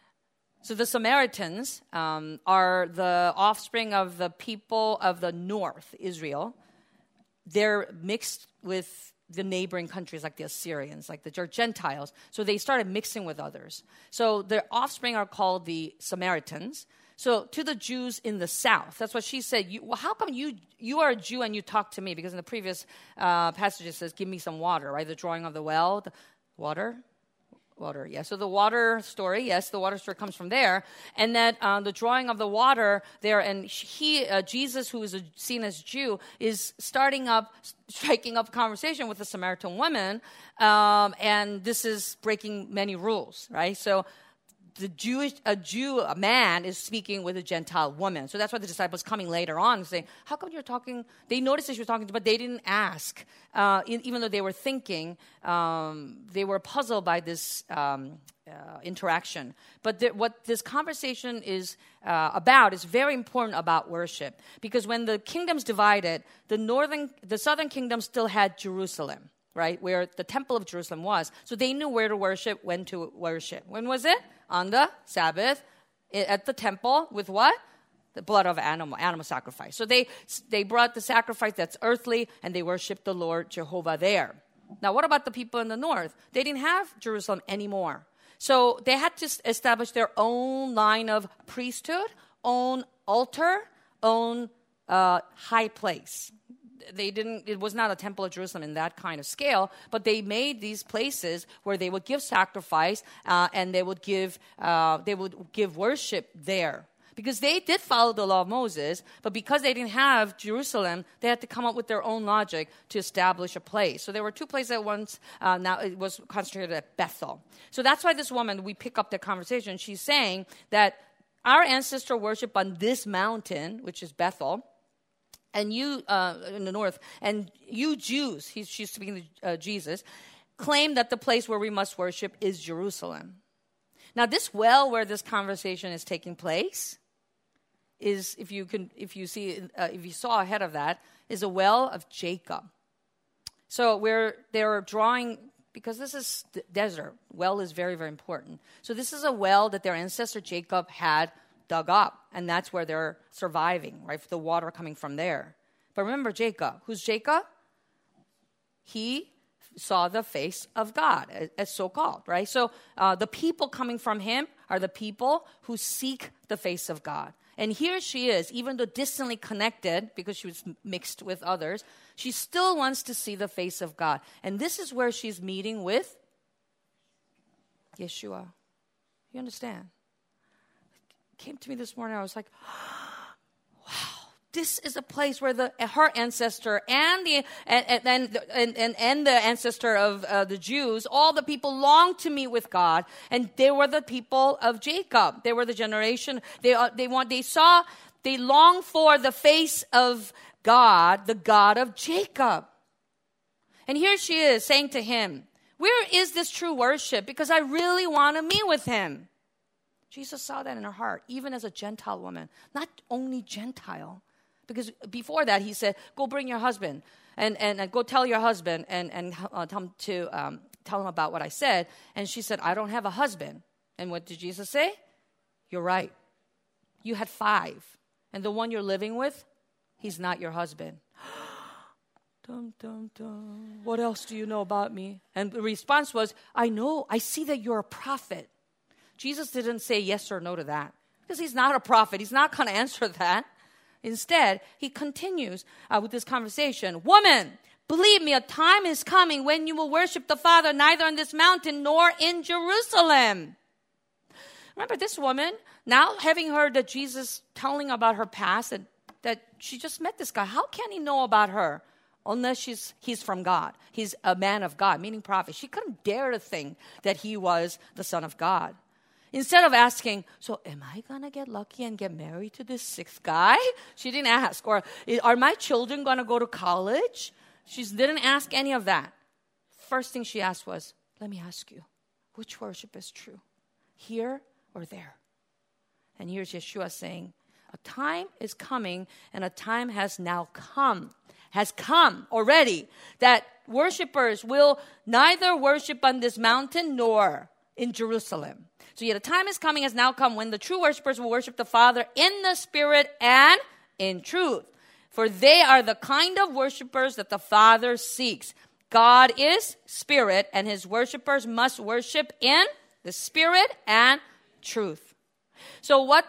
so the Samaritans um, are the offspring of the people of the north, Israel. They're mixed with the neighboring countries like the Assyrians, like the Gentiles. So they started mixing with others. So their offspring are called the Samaritans. So to the Jews in the south, that's what she said. You, well, how come you you are a Jew and you talk to me? Because in the previous uh, passage it says, give me some water, right? The drawing of the well, the water, water, yeah. So the water story, yes, the water story comes from there. And that uh, the drawing of the water there, and he, uh, Jesus, who is a, seen as Jew, is starting up, striking up conversation with the Samaritan woman. Um, and this is breaking many rules, right? So the Jewish, a Jew, a man is speaking with a Gentile woman. So that's why the disciples coming later on saying, how come you're talking? They noticed that she was talking, but they didn't ask. Uh, in, even though they were thinking, um, they were puzzled by this um, uh, interaction. But the, what this conversation is uh, about is very important about worship. Because when the kingdoms divided, the northern, the southern kingdom still had Jerusalem, right, where the temple of Jerusalem was. So they knew where to worship, when to worship. When was it? On the Sabbath, at the temple, with what? The blood of animal, animal sacrifice. So they they brought the sacrifice that's earthly, and they worshiped the Lord Jehovah there. Now, what about the people in the north? They didn't have Jerusalem anymore. So they had to establish their own line of priesthood, own altar, own uh, high place. They didn't, it was not a temple of Jerusalem in that kind of scale, but they made these places where they would give sacrifice uh, and they would give, uh, they would give worship there. Because they did follow the law of Moses, but because they didn't have Jerusalem, they had to come up with their own logic to establish a place. So there were two places at once. Uh, now it was concentrated at Bethel. So that's why this woman, we pick up the conversation. She's saying that our ancestor worshiped on this mountain, which is Bethel, and you, uh, in the north, and you Jews, he's, she's speaking to uh, Jesus, claim that the place where we must worship is Jerusalem. Now, this well where this conversation is taking place is, if you can, if you see, uh, if you saw ahead of that, is a well of Jacob. So where they're drawing, because this is the desert, well is very, very important. So this is a well that their ancestor Jacob had dug up, and that's where they're surviving, right? The water coming from there. But remember Jacob. Who's Jacob? He saw the face of God, as so-called, right? So uh, the people coming from him are the people who seek the face of God. And here she is, even though distantly connected, because she was mixed with others, she still wants to see the face of God. And this is where she's meeting with Yeshua. You understand? Came to me this morning, I was like, wow, this is a place where the her ancestor and the and and and, and, and the ancestor of uh, the Jews, all the people longed to meet with God, and they were the people of Jacob. They were the generation they uh, they want they saw they longed for the face of God, the God of Jacob. And here she is saying to him, "Where is this true worship? Because I really want to meet with him." Jesus saw that in her heart, even as a Gentile woman. Not only Gentile, because before that he said, go bring your husband and, and, and go tell your husband and, and uh, tell, him to, um, tell him about what I said. And she said, I don't have a husband. And what did Jesus say? You're right. You had five. And the one you're living with, he's not your husband. Dum, dum, dum. What else do you know about me? And the response was, I know, I see that you're a prophet. Jesus didn't say yes or no to that because he's not a prophet. He's not going to answer that. Instead, he continues uh, with this conversation. Woman, believe me, a time is coming when you will worship the Father neither on this mountain nor in Jerusalem. Remember this woman, now having heard that Jesus telling about her past and that she just met this guy. How can he know about her? Unless she's, he's from God. He's a man of God, meaning prophet. She couldn't dare to think that he was the Son of God. Instead of asking, so am I going to get lucky and get married to this sixth guy? She didn't ask. Or are my children going to go to college? She didn't ask any of that. First thing she asked was, let me ask you, which worship is true? Here or there. And here's Yeshua saying, a time is coming and a time has now come, has come already, that worshipers will neither worship on this mountain nor in Jerusalem. So yet a time is coming, has now come, when the true worshipers will worship the Father in the Spirit and in truth. For they are the kind of worshipers that the Father seeks. God is Spirit, and His worshipers must worship in the Spirit and truth. So what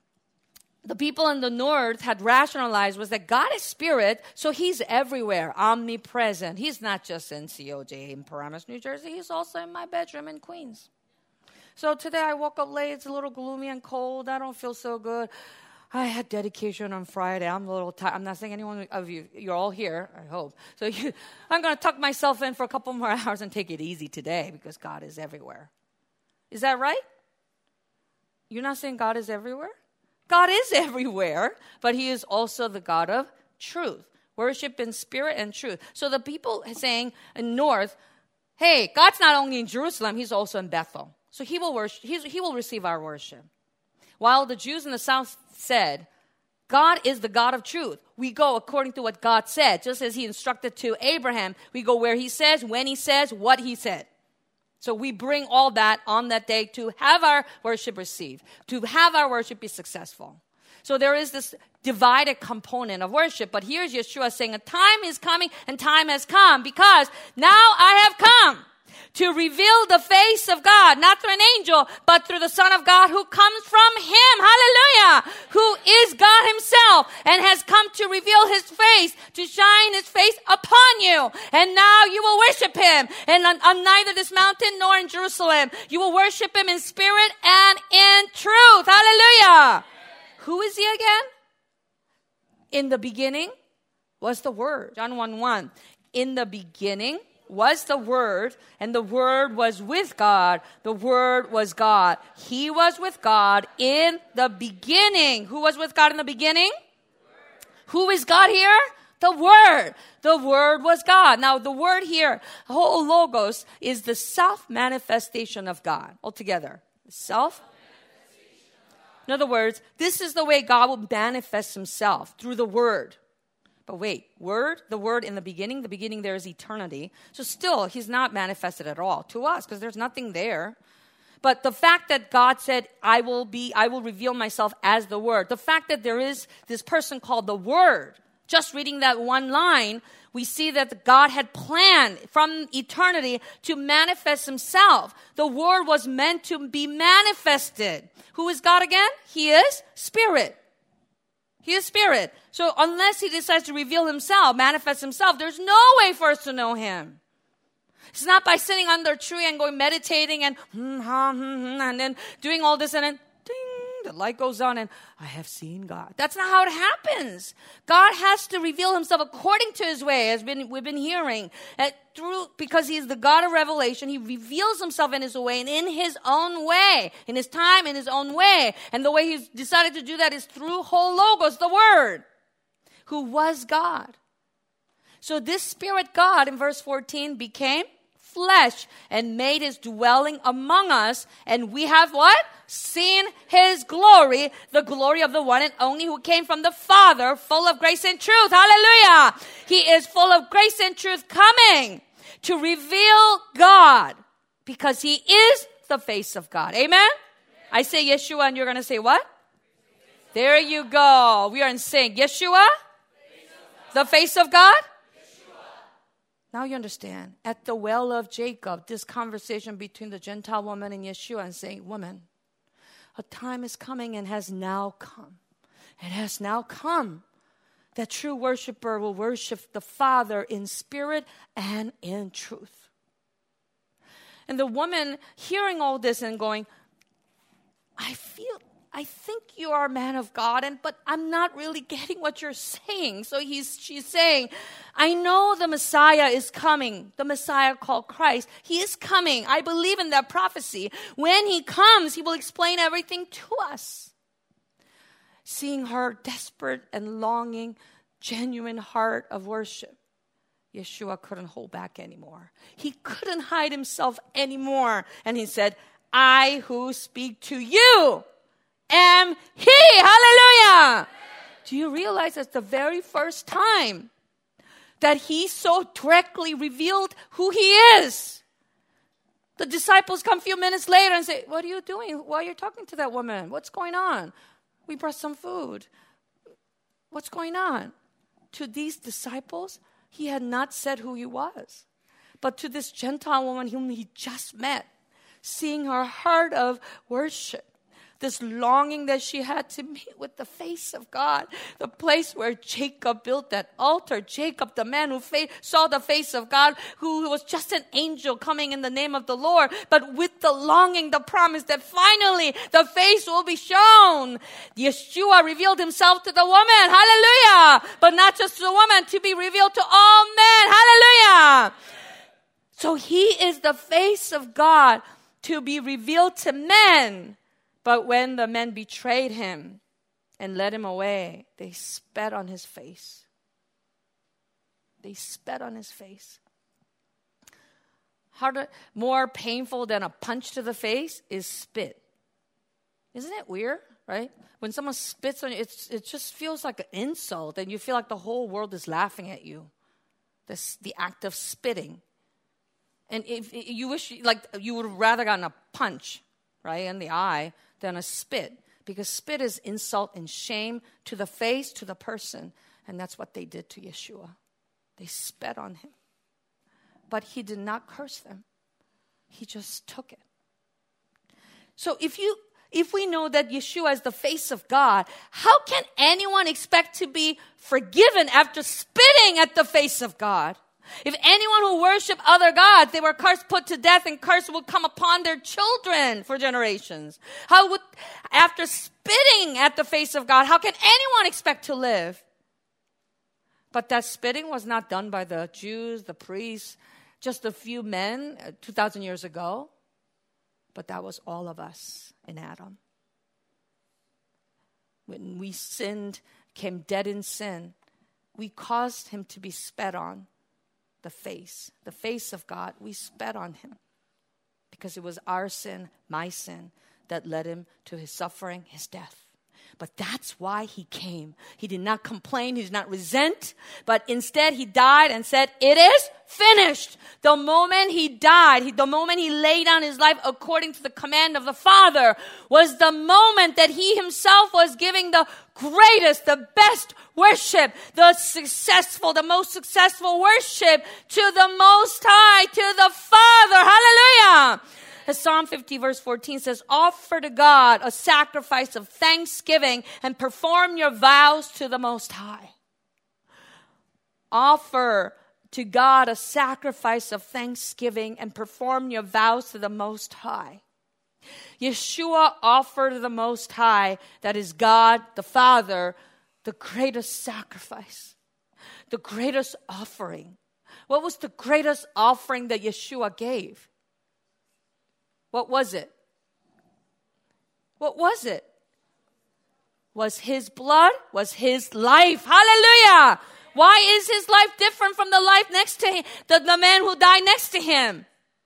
the people in the north had rationalized was that God is Spirit, so He's everywhere, omnipresent. He's not just in C O J in Paramus, New Jersey. He's also in my bedroom in Queens. So today I woke up late. It's a little gloomy and cold. I don't feel so good. I had dedication on Friday. I'm a little tired. I'm not saying anyone of you, you're all here, I hope. So you, I'm going to tuck myself in for a couple more hours and take it easy today because God is everywhere. Is that right? You're not saying God is everywhere? God is everywhere, but He is also the God of truth. Worship in spirit and truth. So the people saying in north, hey, God's not only in Jerusalem, He's also in Bethel. So He will worship, he's, He will receive our worship. While the Jews in the south said, God is the God of truth. We go according to what God said. Just as He instructed to Abraham, we go where He says, when He says, what He said. So we bring all that on that day to have our worship received, to have our worship be successful. So there is this divided component of worship. But here's Yeshua saying, a time is coming and time has come, because now I have come to reveal the face of God, not through an angel, but through the Son of God who comes from Him. Hallelujah! Who is God Himself and has come to reveal His face, to shine His face upon you. And now you will worship Him. And on, on neither this mountain nor in Jerusalem. You will worship Him in spirit and in truth. Hallelujah! Who is He again? In the beginning was the Word. John one one. In the beginning was the Word, and the Word was with God. The Word was God. He was with God in the beginning. Who was with God in the beginning? Who is God here? The Word. The Word was God. Now, the word here, whole logos, is the self-manifestation of God altogether. Self. In other words, this is the way God will manifest Himself, through the Word. But wait, Word, the Word in the beginning, the beginning there is eternity. So still, He's not manifested at all to us because there's nothing there. But the fact that God said, I will be, I will reveal myself as the Word. The fact that there is this person called the Word, just reading that one line, we see that God had planned from eternity to manifest Himself. The Word was meant to be manifested. Who is God again? He is Spirit. He is Spirit. So unless He decides to reveal Himself, manifest Himself, there's no way for us to know Him. It's not by sitting under a tree and going meditating and hmm, ha, hmm, hmm, and then doing all this and then ding, the light goes on and I have seen God. That's not how it happens. God has to reveal Himself according to His way, as been, we've been hearing. And through, because He's the God of revelation, He reveals Himself in His way and in His own way, in His time, in His own way. And the way He's decided to do that is through whole logos, the Word, who was God. So this Spirit God, in verse fourteen, became flesh and made His dwelling among us. And we have what? Seen His glory, the glory of the one and only who came from the Father, full of grace and truth. Hallelujah! He is full of grace and truth, coming to reveal God, because He is the face of God. Amen? I say Yeshua and you're going to say what? There you go. We are in sync. Yeshua? The face of God? Now you understand. At the well of Jacob, this conversation between the Gentile woman and Yeshua, and saying, woman, a time is coming and has now come. It has now come that true worshiper will worship the Father in spirit and in truth. And the woman hearing all this and going, I feel, I think you are a man of God, and but I'm not really getting what you're saying. So he's, she's saying, I know the Messiah is coming. The Messiah called Christ. He is coming. I believe in that prophecy. When He comes, He will explain everything to us. Seeing her desperate and longing, genuine heart of worship, Yeshua couldn't hold back anymore. He couldn't hide Himself anymore. And He said, I who speak to you am he. Hallelujah. Do you realize that's the very first time that he so directly revealed who he is? The disciples come a few minutes later and say, what are you doing? Why are you talking to that woman? What's going on? We brought some food. What's going on? To these disciples, he had not said who he was. But to this Gentile woman whom he just met, seeing her heart of worship, this longing that she had to meet with the face of God, the place where Jacob built that altar. Jacob, the man who fa- saw the face of God, who was just an angel coming in the name of the Lord, but with the longing, the promise that finally the face will be shown. Yeshua revealed himself to the woman, hallelujah, but not just to the woman, to be revealed to all men, hallelujah. So he is the face of God to be revealed to men. But when the men betrayed him and led him away, they spat on his face. They spat on his face. Harder, more painful than a punch to the face is spit. Isn't it weird, right? When someone spits on you, it's, it just feels like an insult, and you feel like the whole world is laughing at you. This, the act of spitting. And if you wish, like, you would have rather gotten a punch, right, in the eye, than a spit, because spit is insult and shame to the face, to the person, and that's what they did to Yeshua. They spat on him, but he did not curse them. He just took it. So if you, if we know that Yeshua is the face of God, how can anyone expect to be forgiven after spitting at the face of God? If anyone who worship other gods, they were cursed, put to death, and curse will come upon their children for generations. How would, after spitting at the face of God, how can anyone expect to live? But that spitting was not done by the Jews, the priests, just a few men uh, two thousand years ago. But that was all of us in Adam. When we sinned, came dead in sin, we caused him to be spat on. The face, the face of God, we spat on him because it was our sin, my sin, that led him to his suffering, his death. But that's why he came. He did not complain, he did not resent, but instead he died and said, it is finished. The moment he died, he, the moment he laid down his life according to the command of the Father, was the moment that he himself was giving the greatest, the best worship, the successful, the most successful worship to the Most High, to the Father. Hallelujah. As Psalm fifty verse fourteen says, offer to God a sacrifice of thanksgiving and perform your vows to the Most High. Offer to God a sacrifice of thanksgiving and perform your vows to the Most High. Yeshua offered to the Most High, that is God the Father, the greatest sacrifice, the greatest offering. What was the greatest offering that Yeshua gave? What was it? What was it? Was his blood? Was his life? Hallelujah! Why is his life different from the life next to him, the, the man who died next to him?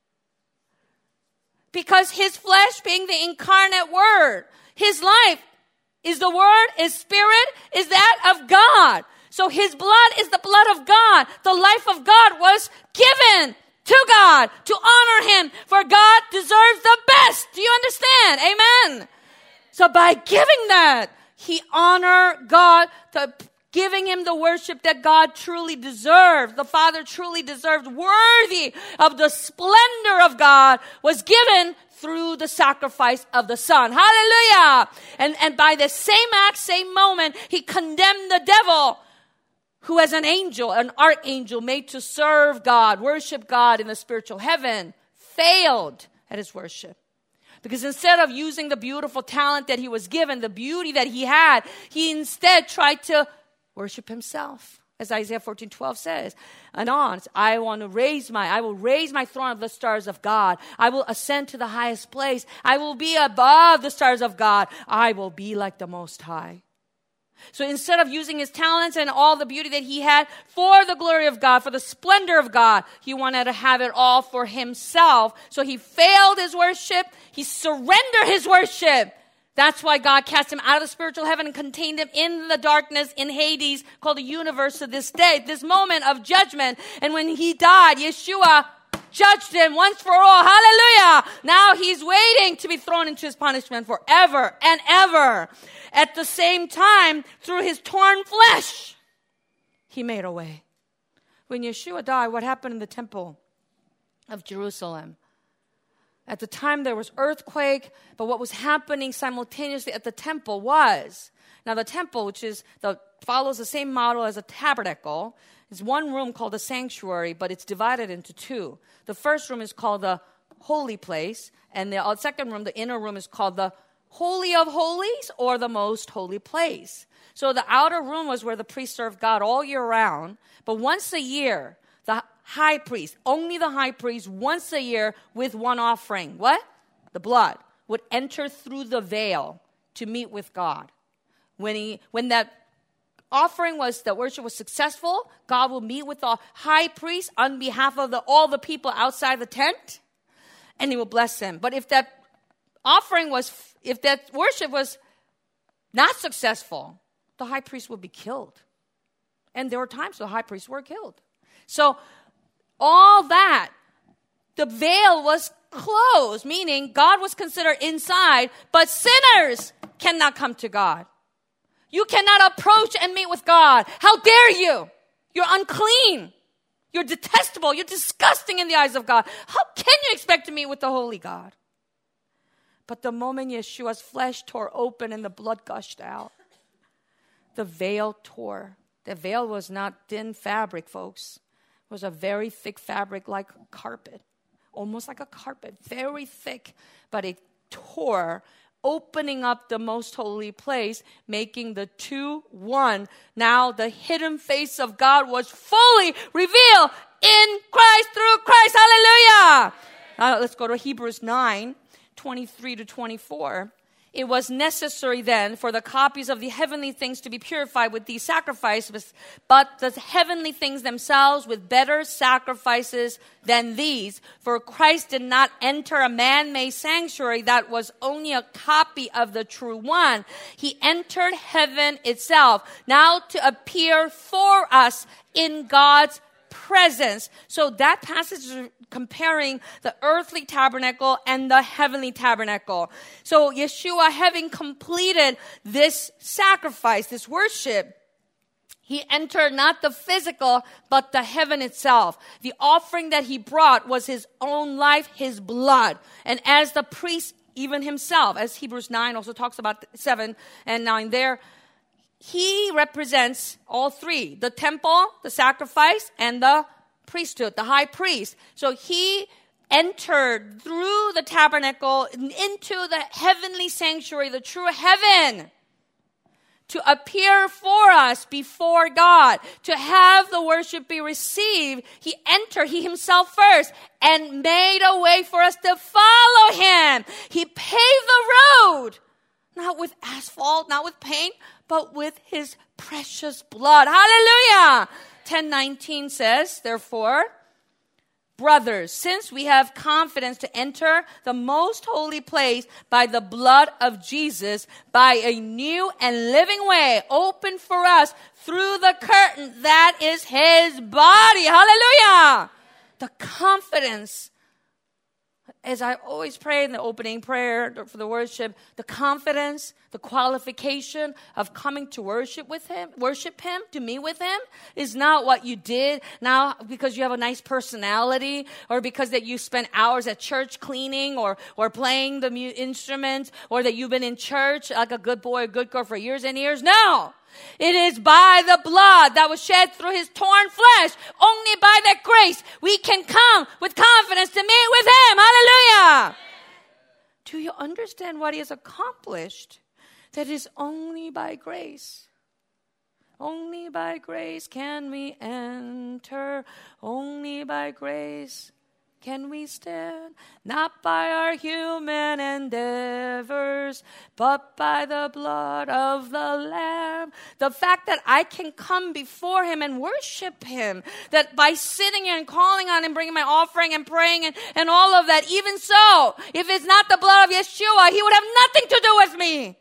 Because his flesh being the incarnate word, his life is the word, is spirit, is that of God. So his blood is the blood of God. The life of God was given to God to honor him, for God deserves the best. Do you understand? Amen. So by giving that, he honored God, the, giving him the worship that God truly deserved, the Father truly deserved, worthy of the splendor of God, was given through the sacrifice of the Son. Hallelujah. And, and by the same act, same moment, he condemned the devil, who as an angel, an archangel made to serve God, worship God in the spiritual heaven, failed at his worship. Because instead of using the beautiful talent that he was given, the beauty that he had, he instead tried to worship himself. As Isaiah fourteen twelve says, and on, I want to raise my, I will raise my throne of the stars of God. I will ascend to the highest place. I will be above the stars of God. I will be like the Most High. So instead of using his talents and all the beauty that he had for the glory of God, for the splendor of God, he wanted to have it all for himself. So he failed his worship. He surrendered his worship. That's why God cast him out of the spiritual heaven and contained him in the darkness in Hades, called the universe to this day, this moment of judgment. And when he died, Yeshua judged him once for all. Hallelujah. Now he's waiting to be thrown into his punishment forever and ever. At the same time, through his torn flesh, he made a way. When Yeshua died, what happened in the temple of Jerusalem? At the time, there was earthquake, but what was happening simultaneously at the temple was, now the temple, which is the follows the same model as a tabernacle, is one room called the sanctuary, but it's divided into two. The first room is called the holy place, and the second room, the inner room, is called the Holy of Holies or the most holy place. So the outer room was where the priests served God all year round, but once a year, the high priest, only the high priest, once a year with one offering, what? The blood, would enter through the veil to meet with God. When he, when that offering was, the worship was successful, God will meet with the high priest on behalf of the, all the people outside the tent, and he will bless them. But if that offering was, if that worship was not successful, the high priest would be killed. And there were times the high priests were killed. So all that, the veil was closed, meaning God was considered inside, but sinners cannot come to God. You cannot approach and meet with God. How dare you? You're unclean. You're detestable. You're disgusting in the eyes of God. How can you expect to meet with the holy God? But the moment Yeshua's flesh tore open and the blood gushed out, the veil tore. The veil was not thin fabric, folks. It was a very thick fabric like a carpet, almost like a carpet, very thick, but it tore, opening up the most holy place, making the two one. Now the hidden face of God was fully revealed in Christ, through Christ. Hallelujah. Now let's go to Hebrews nine, twenty-three to twenty-four. It was necessary then for the copies of the heavenly things to be purified with these sacrifices, but the heavenly things themselves with better sacrifices than these. For Christ did not enter a man-made sanctuary that was only a copy of the true one. He entered heaven itself, now to appear for us in God's presence. So that passage is comparing the earthly tabernacle and the heavenly tabernacle. So Yeshua, having completed this sacrifice, this worship, he entered not the physical, but the heaven itself. The offering that he brought was his own life, his blood. And as the priest, even himself, as Hebrews nine also talks about seven and nine there, he represents all three, the temple, the sacrifice, and the priesthood, the high priest. So he entered through the tabernacle into the heavenly sanctuary, the true heaven, to appear for us before God, to have the worship be received. He entered, he himself first, and made a way for us to follow him. He paved the road, not with asphalt, not with paint, but with his precious blood. Hallelujah. ten nineteen says, therefore, brothers, since we have confidence to enter the most holy place by the blood of Jesus, by a new and living way opened for us through the curtain that is his body. Hallelujah. The confidence, as I always pray in the opening prayer for the worship, the confidence, the qualification of coming to worship with him, worship him, to meet with him, is not what you did now because you have a nice personality or because that you spent hours at church cleaning or, or playing the mu- instruments or that you've been in church like a good boy or good girl for years and years. No! It is by the blood that was shed through his torn flesh. Only by that grace we can come with confidence to meet with him. Hallelujah. Do you understand what he has accomplished? That is only by grace. Only by grace can we enter. Only by grace can we stand? Not by our human endeavors, but by the blood of the Lamb. The fact that I can come before him and worship him, that by sitting here and calling on him, bringing my offering and praying and, and all of that, even so, if it's not the blood of Yeshua, he would have nothing to do with me.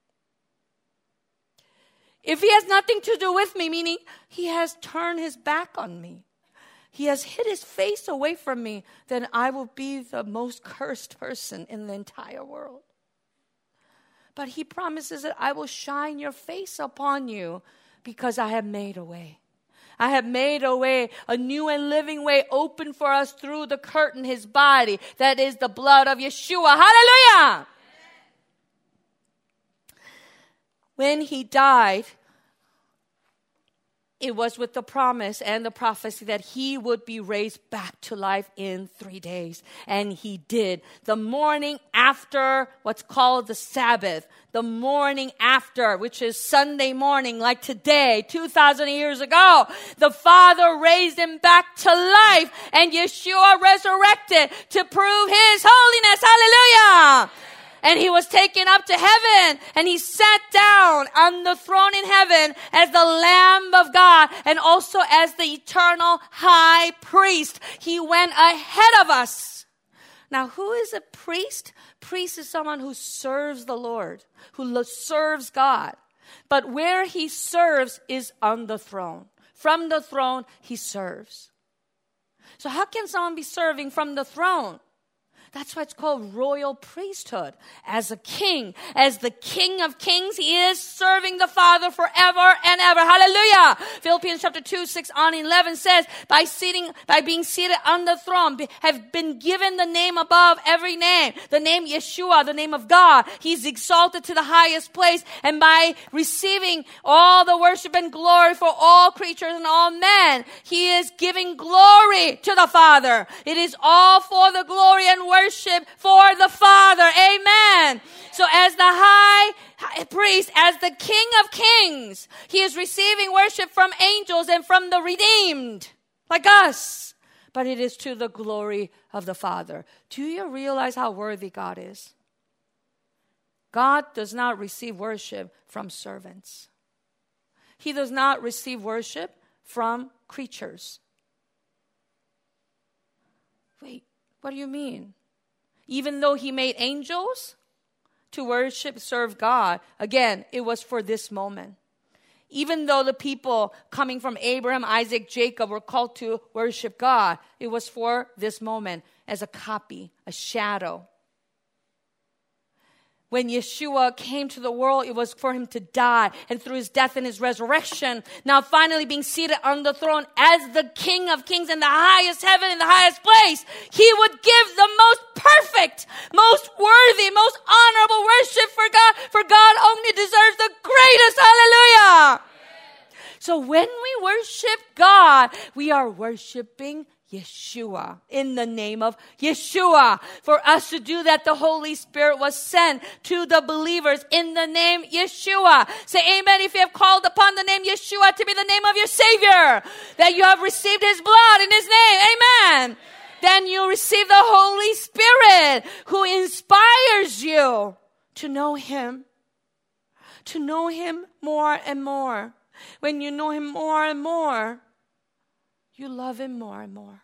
If he has nothing to do with me, meaning he has turned his back on me, he has hid his face away from me, then I will be the most cursed person in the entire world. But he promises that I will shine your face upon you because I have made a way. I have made a way, a new and living way open for us through the curtain, his body. That is the blood of Yeshua. Hallelujah! When he died, it was with the promise and the prophecy that he would be raised back to life in three days. And he did. The morning after what's called the Sabbath, the morning after, which is Sunday morning, like today, two thousand years ago, the Father raised him back to life, and Yeshua resurrected to prove his holiness. Hallelujah! And he was taken up to heaven, and he sat down on the throne in heaven as the Lamb of God and also as the eternal high priest. He went ahead of us. Now, who is a priest? Priest is someone who serves the Lord, who lo- serves God. But where he serves is on the throne. From the throne, he serves. So how can someone be serving from the throne? That's why it's called royal priesthood. As a king, as the King of Kings, he is serving the Father forever and ever. Hallelujah! Philippians chapter two, six on eleven says, by sitting, by being seated on the throne, be, have been given the name above every name. The name Yeshua, the name of God. He's exalted to the highest place. And by receiving all the worship and glory for all creatures and all men, he is giving glory to the Father. It is all for the glory and worship Worship for the Father. Amen. So as the high priest, as the King of Kings, he is receiving worship from angels and from the redeemed, like us. But it is to the glory of the Father. Do you realize how worthy God is? God does not receive worship from servants. He does not receive worship from creatures. Wait, what do you mean? Even though he made angels to worship, serve God, again, it was for this moment. Even though the people coming from Abraham, Isaac, Jacob were called to worship God, it was for this moment as a copy, a shadow. When Yeshua came to the world, it was for him to die. And through his death and his resurrection, now finally being seated on the throne as the King of Kings in the highest heaven, in the highest place, he would give the most perfect, most worthy, most honorable worship for God. For God only deserves the greatest. Hallelujah. So when we worship God, we are worshiping Yeshua, in the name of Yeshua. For us to do that, the Holy Spirit was sent to the believers in the name Yeshua. Say amen if you have called upon the name Yeshua to be the name of your Savior, that you have received his blood in his name. Amen. Then you receive the Holy Spirit who inspires you to know him, to know him more and more. When you know him more and more, you love him more and more.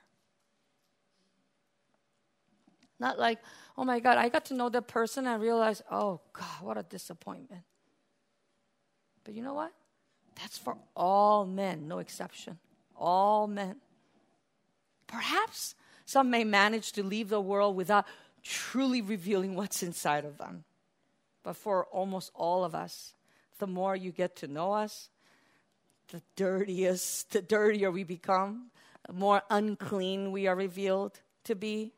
Not like, oh my God, I got to know that person and I realized, oh God, what a disappointment. But you know what? That's for all men, no exception. All men. Perhaps some may manage to leave the world without truly revealing what's inside of them. But for almost all of us, the more you get to know us, the dirtiest, the dirtier we become, the more unclean we are revealed to be.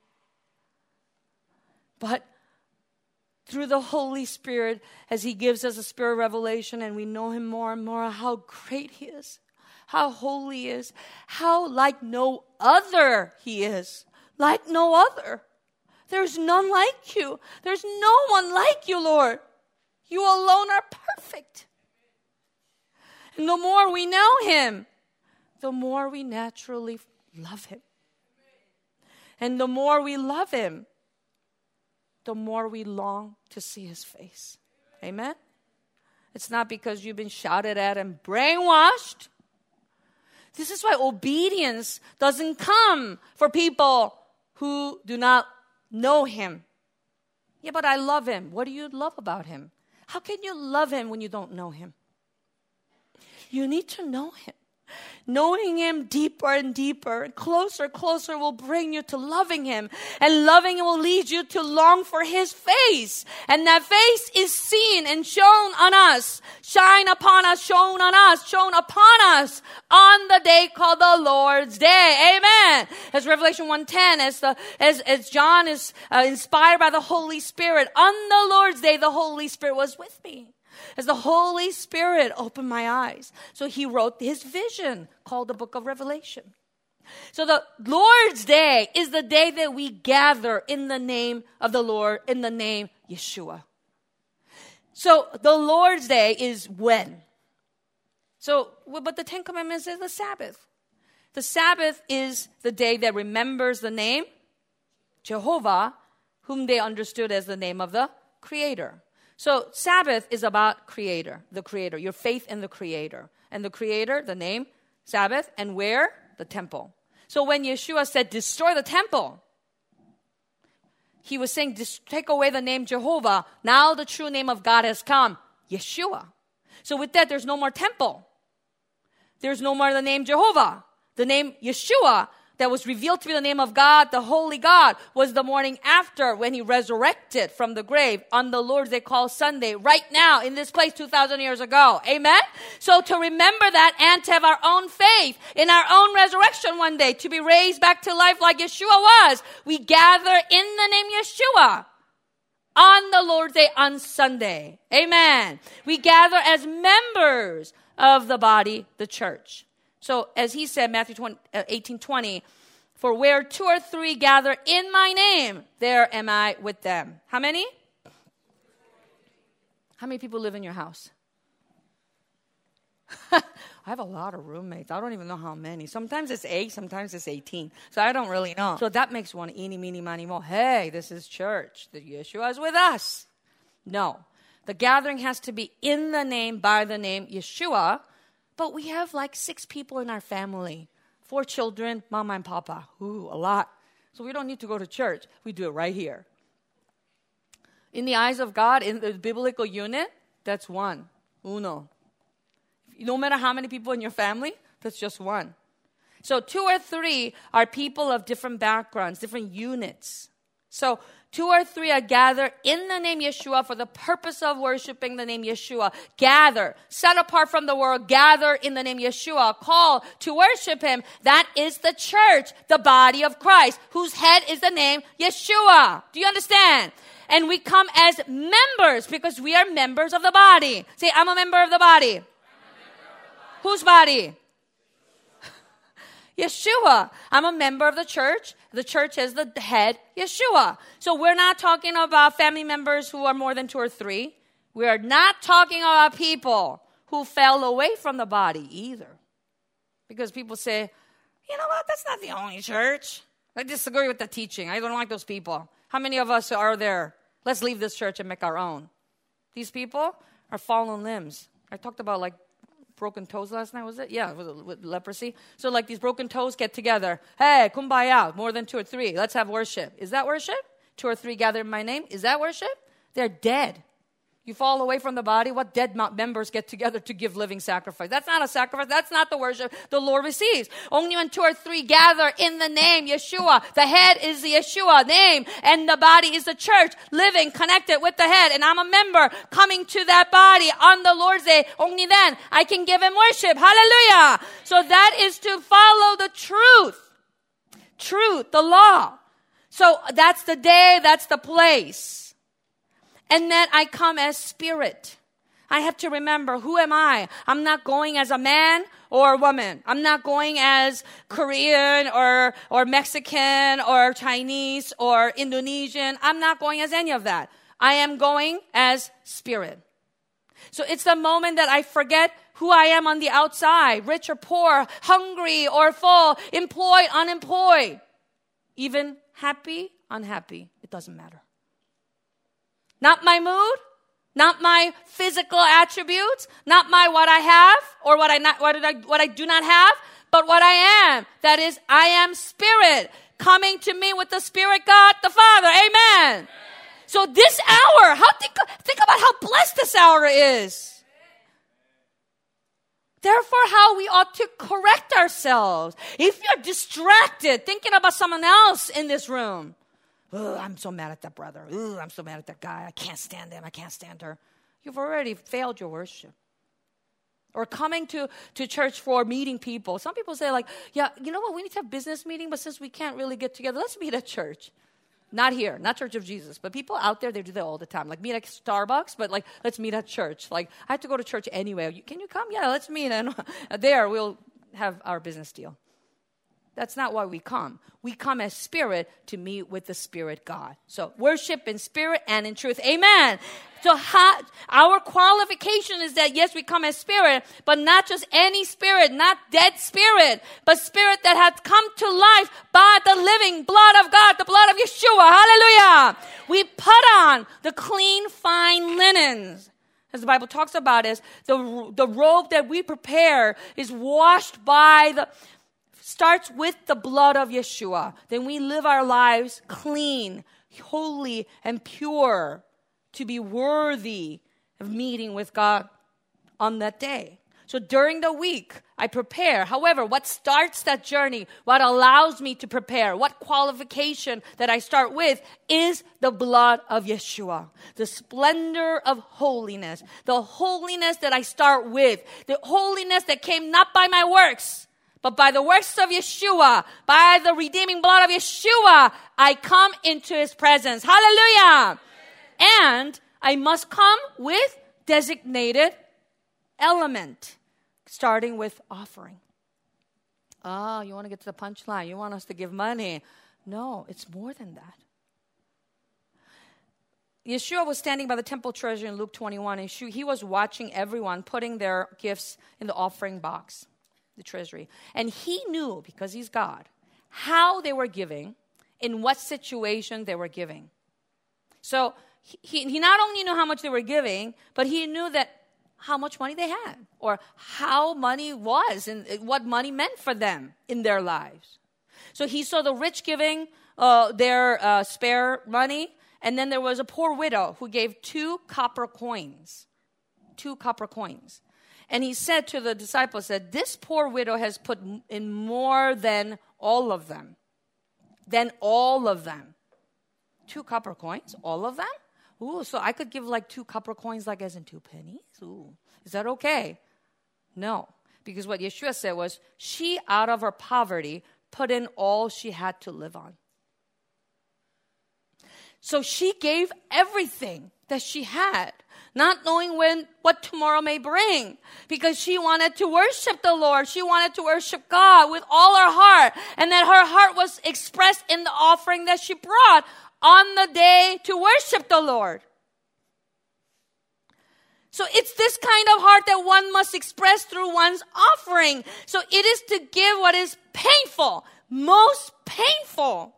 But through the Holy Spirit, as he gives us a spirit of revelation and we know him more and more, how great he is, how holy he is, how like no other he is, like no other. There's none like you. There's no one like you, Lord. You alone are perfect. And the more we know him, the more we naturally love him. And the more we love him, the more we long to see his face. Amen? It's not because you've been shouted at and brainwashed. This is why obedience doesn't come for people who do not know him. Yeah, but I love him. What do you love about him? How can you love him when you don't know him? You need to know him. Knowing him deeper and deeper, closer, closer will bring you to loving him. And loving him will lead you to long for his face. And that face is seen and shown on us. Shine upon us, shown on us, shown upon us on the day called the Lord's Day. Amen. As Revelation one ten, as the as, as John is uh, inspired by the Holy Spirit, on the Lord's Day, the Holy Spirit was with me. As the Holy Spirit opened my eyes. So he wrote his vision called the book of Revelation. So the Lord's Day is the day that we gather in the name of the Lord, in the name Yeshua. So the Lord's Day is when? So, but the Ten Commandments is the Sabbath. The Sabbath is the day that remembers the name Jehovah, whom they understood as the name of the Creator. So Sabbath is about Creator, the Creator, your faith in the Creator. And the Creator, the name, Sabbath, and where? The temple. So when Yeshua said, destroy the temple, he was saying, take away the name Jehovah. Now the true name of God has come, Yeshua. So with that, there's no more temple. There's no more the name Jehovah. The name Yeshua that was revealed to be the name of God, the Holy God, was the morning after when he resurrected from the grave on the Lord's Day called Sunday, right now in this place two thousand years ago. Amen? So to remember that and to have our own faith in our own resurrection one day, to be raised back to life like Yeshua was, we gather in the name Yeshua on the Lord's Day on Sunday. Amen. We gather as members of the body, the church. So as he said, Matthew eighteen twenty, for where two or three gather in my name, there am I with them. How many? How many people live in your house? I have a lot of roommates. I don't even know how many. Sometimes it's eight, sometimes it's eighteen. So I don't really know. So that makes one eeny, meeny, miny, mo. Hey, this is church. The Yeshua is with us. No. The gathering has to be in the name, by the name, Yeshua. But we have like six people in our family. Four children, mama and papa. Ooh, a lot. So we don't need to go to church. We do it right here. In the eyes of God, in the biblical unit, that's one. Uno. No matter how many people in your family, that's just one. So two or three are people of different backgrounds, different units. So two or three are gathered in the name Yeshua for the purpose of worshiping the name Yeshua. Gather, set apart from the world, gather in the name Yeshua, call to worship him. That is the church, the body of Christ, whose head is the name Yeshua. Do you understand? And we come as members because we are members of the body. Say, I'm a member of the body. Of the body. Whose body? Yeshua. I'm a member of the church. The church is the head, Yeshua. So we're not talking about family members who are more than two or three. We are not talking about people who fell away from the body either. Because people say, you know what, that's not the only church. I disagree with the teaching. I don't like those people. How many of us are there? Let's leave this church and make our own. These people are fallen limbs. I talked about like broken toes last night, was it? Yeah, was it with leprosy? So like these broken toes get together. Hey, kumbaya, more than two or three. Let's have worship. Is that worship? Two or three gather in my name. Is that worship? They're dead. You fall away from the body, what dead members get together to give living sacrifice? That's not a sacrifice. That's not the worship the Lord receives. Only when two or three gather in the name Yeshua. The head is the Yeshua name, and the body is the church, living, connected with the head. And I'm a member coming to that body on the Lord's Day. Only then I can give him worship. Hallelujah. So that is to follow the truth. Truth, the law. So that's the day, that's the place. And then I come as spirit. I have to remember, who am I? I'm not going as a man or a woman. I'm not going as Korean or, or Mexican or Chinese or Indonesian. I'm not going as any of that. I am going as spirit. So it's the moment that I forget who I am on the outside, rich or poor, hungry or full, employed, unemployed. Even happy, unhappy, it doesn't matter. Not my mood, not my physical attributes, not my what I have or what I not what I what I do not have, but what I am. That is, I am spirit coming to me with the Spirit God the Father. Amen. Amen. So this hour, how think, think about how blessed this hour is. Therefore, how we ought to correct ourselves. If you're distracted, thinking about someone else in this room, oh, I'm so mad at that brother. Oh, I'm so mad at that guy. I can't stand him. I can't stand her. You've already failed your worship. Or coming to, to church for meeting people. Some people say like, yeah, you know what? We need to have business meeting, but since we can't really get together, let's meet at church. Not here, not Church of Jesus, but people out there, they do that all the time. Like meet at Starbucks, but like, let's meet at church. Like, I have to go to church anyway. You, can you come? Yeah, let's meet. And there, we'll have our business deal. That's not why we come. We come as spirit to meet with the Spirit God. So worship in spirit and in truth. Amen. So how, our qualification is that, yes, we come as spirit, but not just any spirit, not dead spirit, but spirit that has come to life by the living blood of God, the blood of Yeshua. Hallelujah. We put on the clean, fine linens. As the Bible talks about is the, the robe that we prepare is washed by the... starts with the blood of Yeshua. Then we live our lives clean, holy, and pure to be worthy of meeting with God on that day. So during the week, I prepare. However, what starts that journey, what allows me to prepare, what qualification that I start with is the blood of Yeshua. The splendor of holiness. The holiness that I start with. The holiness that came not by my works, but by the works of Yeshua, by the redeeming blood of Yeshua, I come into His presence. Hallelujah. And I must come with designated element, starting with offering. Oh, you want to get to the punchline. You want us to give money. No, it's more than that. Yeshua was standing by the temple treasure in Luke twenty-one, and he was watching everyone putting their gifts in the offering box, the treasury. And he knew, because he's God, how they were giving, in what situation they were giving. So he, he not only knew how much they were giving, but he knew that how much money they had, or how money was, and what money meant for them in their lives. So he saw the rich giving uh, their uh, spare money, and then there was a poor widow who gave two copper coins. Two copper coins. And he said to the disciples that this poor widow has put in more than all of them. Than all of them. Two copper coins? All of them? Ooh, so I could give like two copper coins like as in two pennies? Ooh, is that okay? No. Because what Yeshua said was, she out of her poverty put in all she had to live on. So she gave everything that she had, not knowing when what tomorrow may bring, because she wanted to worship the Lord. She wanted to worship God with all her heart, and that her heart was expressed in the offering that she brought on the day to worship the Lord. So it's this kind of heart that one must express through one's offering. So it is to give what is painful, most painful.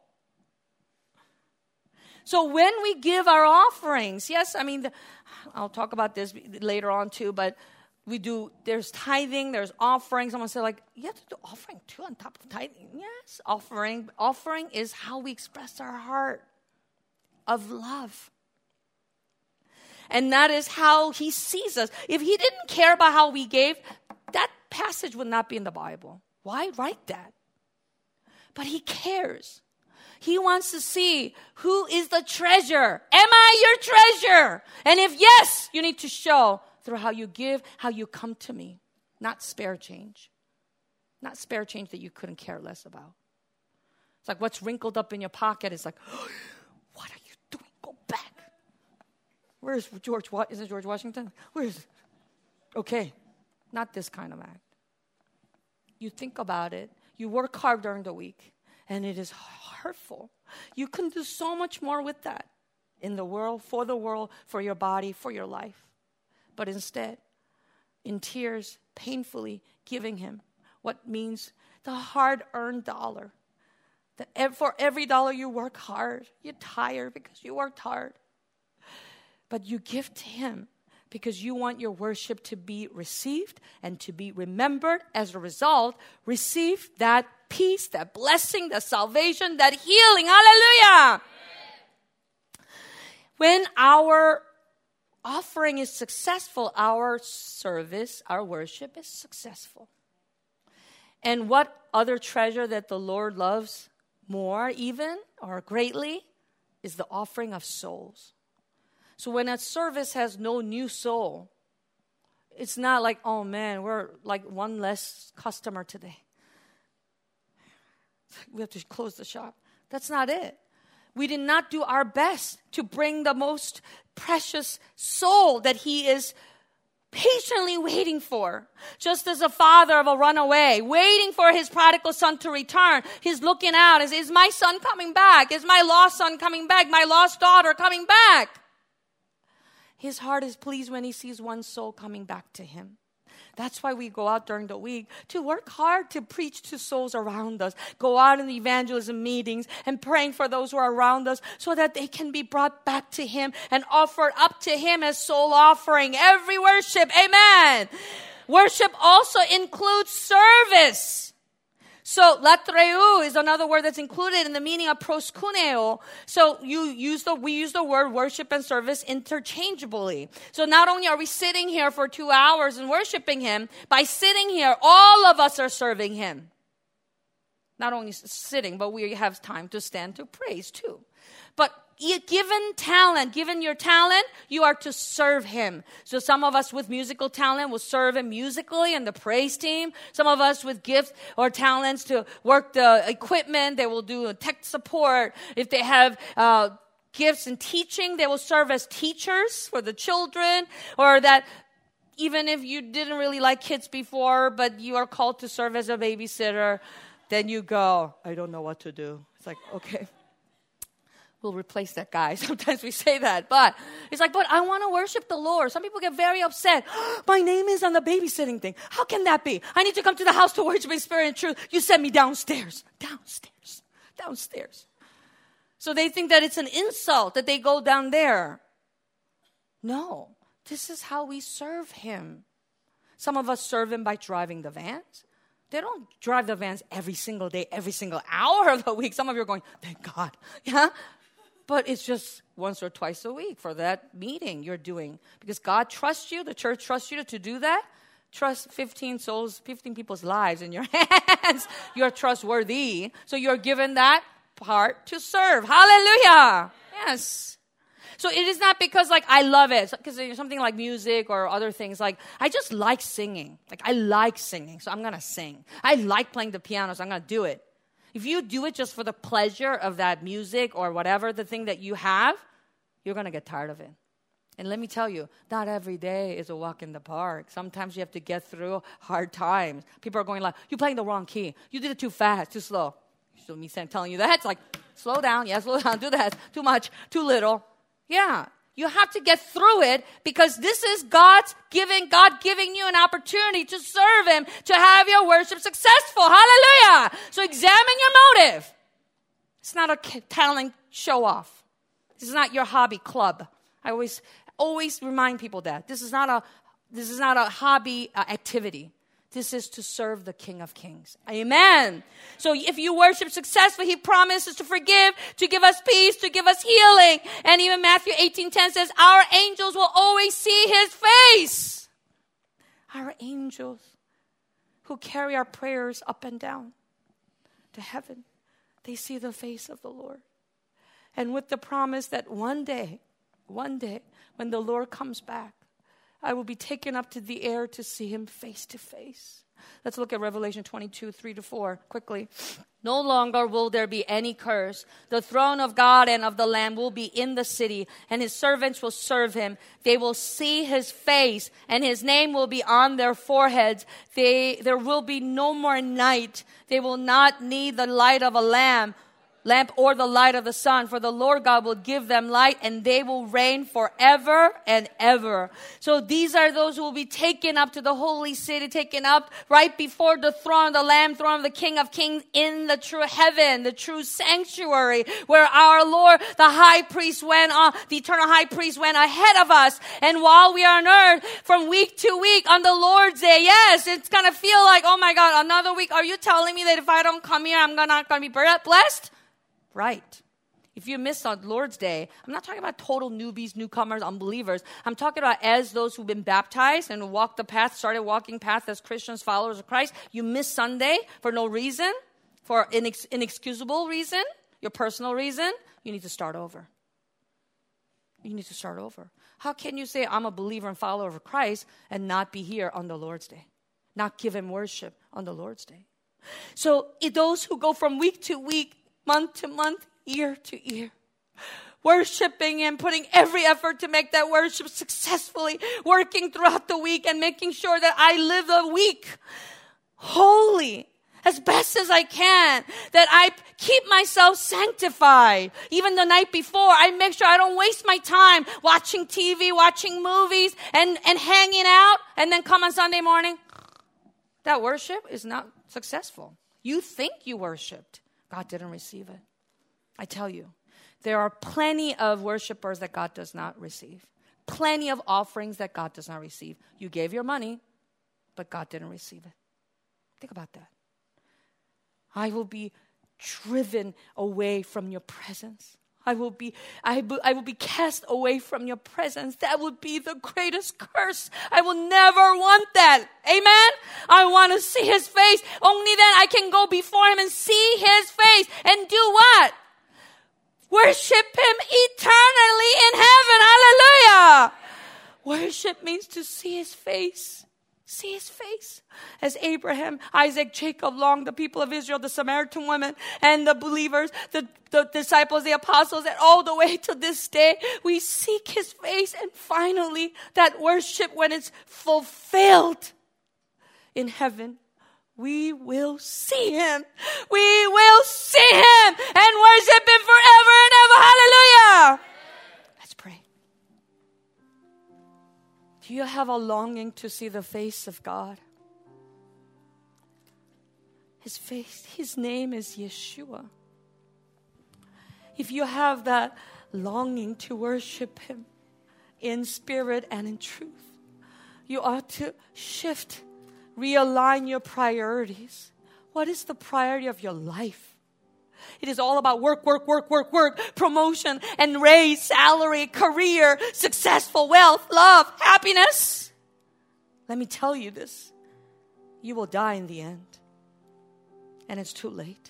So when we give our offerings, yes, I mean, the, I'll talk about this later on too, but we do, there's tithing, there's offering. Someone said like, you have to do offering too on top of tithing. Yes, offering. Offering is how we express our heart of love. And that is how He sees us. If He didn't care about how we gave, that passage would not be in the Bible. Why write that? But He cares. He wants to see who is the treasure. Am I your treasure? And if yes, you need to show through how you give, how you come to me. Not spare change. Not spare change that you couldn't care less about. It's like what's wrinkled up in your pocket is like, oh, what are you doing? Go back. Where's George? What is it George Washington? Where is it? Okay. Not this kind of act. You think about it. You work hard during the week. And it is hurtful. You can do so much more with that in the world, for the world, for your body, for your life. But instead, in tears, painfully giving Him what means the hard-earned dollar, That for every dollar you work hard, you're tired because you worked hard. But you give to him because you want your worship to be received and to be remembered. As a result, receive that peace, that blessing, that salvation, that healing. Hallelujah! When our offering is successful, our service, our worship is successful. And what other treasure that the Lord loves more even or greatly is the offering of souls. So when a service has no new soul, it's not like, oh man, we're like one less customer today. We have to close the shop. That's not it. We did not do our best to bring the most precious soul that he is patiently waiting for. Just as a father of a runaway, waiting for his prodigal son to return. He's looking out. Is, is my son coming back? Is my lost son coming back? My lost daughter coming back? His heart is pleased when he sees one soul coming back to him. That's why we go out during the week to work hard to preach to souls around us. Go out in the evangelism meetings and praying for those who are around us so that they can be brought back to him and offered up to him as soul offering. Every worship, amen. Worship also includes service. So latreu is another word that's included in the meaning of proskuneo. So you use the we use the word worship and service interchangeably. So not only are we sitting here for two hours and worshiping him, by sitting here, all of us are serving him. Not only sitting, but we have time to stand to praise too. But given talent, given your talent, you are to serve him. So some of us with musical talent will serve him musically in the praise team. Some of us with gifts or talents to work the equipment, they will do tech support. If they have uh, gifts in teaching, they will serve as teachers for the children. Or that even if you didn't really like kids before, but you are called to serve as a babysitter, then you go, I don't know what to do. It's like, okay. We'll replace that guy. Sometimes we say that. But it's like, but I want to worship the Lord. Some people get very upset. My name is on the babysitting thing. How can that be? I need to come to the house to worship in spirit and truth. You send me downstairs. Downstairs. Downstairs. So they think that it's an insult that they go down there. No. This is how we serve him. Some of us serve him by driving the vans. They don't drive the vans every single day, every single hour of the week. Some of you are going, thank God. Yeah? But it's just once or twice a week for that meeting you're doing. Because God trusts you, the church trusts you to do that. Trust fifteen souls, fifteen people's lives in your hands. You're trustworthy. So you're given that part to serve. Hallelujah. Yes. So it is not because like I love it. Because there's something like music or other things. Like I just like singing. Like I like singing. So I'm going to sing. I like playing the piano. So I'm going to do it. If you do it just for the pleasure of that music or whatever, the thing that you have, you're going to get tired of it. And let me tell you, not every day is a walk in the park. Sometimes you have to get through hard times. People are going like, you're playing the wrong key. You did it too fast, too slow. So me telling you that, it's like, slow down. Yeah, slow down. Do that. Too much. Too little. Yeah. You have to get through it because this is God's giving, God giving you an opportunity to serve him, to have your worship successful. Hallelujah. So examine your motive. It's not a talent show off. This is not your hobby club. I always, always remind people that this is not a, this is not a hobby uh, activity. This is to serve the King of Kings. Amen. So if you worship successfully, he promises to forgive, to give us peace, to give us healing. And even Matthew eighteen ten says, our angels will always see his face. Our angels who carry our prayers up and down to heaven, they see the face of the Lord. And with the promise that one day, one day, when the Lord comes back, I will be taken up to the air to see him face to face. Let's look at Revelation twenty-two, three to four, quickly. No longer will there be any curse. The throne of God and of the Lamb will be in the city, and his servants will serve him. They will see his face, and his name will be on their foreheads. They, there will be no more night. They will not need the light of a lamp lamp or the light of the sun, for the Lord God will give them light, and they will reign forever and ever. So these are those who will be taken up to the holy city, taken up right before the throne of the Lamb, throne of the King of Kings, in the true heaven, the true sanctuary, where our Lord, the high priest, went on, the eternal high priest went ahead of us. And while we are on earth, from week to week, on the Lord's day, yes, it's going to feel like, oh my God, another week. Are you telling me that if I don't come here, I'm not going to be blessed? Right. If you miss on Lord's Day, I'm not talking about total newbies, newcomers, unbelievers. I'm talking about as those who've been baptized and walked the path, started walking path as Christians, followers of Christ. You miss Sunday for no reason, for inex- inexcusable reason, your personal reason. You need to start over. You need to start over. How can you say I'm a believer and follower of Christ and not be here on the Lord's Day? Not give him worship on the Lord's Day. So those who go from week to week, month to month, year to year, worshiping and putting every effort to make that worship successfully, working throughout the week and making sure that I live the week holy as best as I can, that I keep myself sanctified. Even the night before, I make sure I don't waste my time watching T V, watching movies, and, and hanging out, and then come on Sunday morning. That worship is not successful. You think you worshiped. God didn't receive it. I tell you, there are plenty of worshipers that God does not receive. Plenty of offerings that God does not receive. You gave your money, but God didn't receive it. Think about that. I will be driven away from your presence. I will be, I, be, I will be cast away from your presence. That would be the greatest curse. I will never want that. Amen? I want to see his face. Only then I can go before him and see his face and do what? Worship him eternally in heaven. Hallelujah. Worship means to see his face. See his face. As Abraham, Isaac, Jacob longed, the people of Israel, the Samaritan woman, and the believers, the, the disciples, the apostles, and all the way to this day, we seek his face. And finally, that worship, when it's fulfilled in heaven, we will see him. We will see him and worship him forever and ever. Hallelujah. Let's pray. Do you have a longing to see the face of God? His face, his name is Yeshua. If you have that longing to worship him in spirit and in truth, you ought to shift, realign your priorities. What is the priority of your life? It is all about work, work, work, work, work, promotion and raise, salary, career, successful wealth, love, happiness. Let me tell you this. You will die in the end. And it's too late.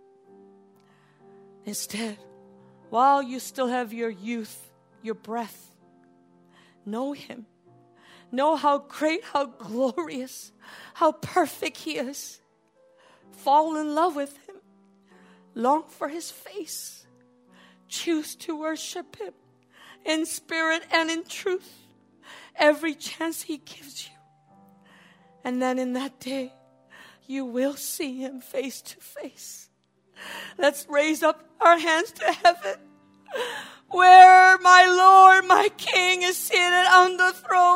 Instead, while you still have your youth, your breath, know him. Know how great, how glorious, how perfect he is. Fall in love with him. Long for his face. Choose to worship him in spirit and in truth every chance he gives you. And then in that day, you will see him face to face. Let's raise up our hands to heaven, where my Lord, my King, is seated on the throne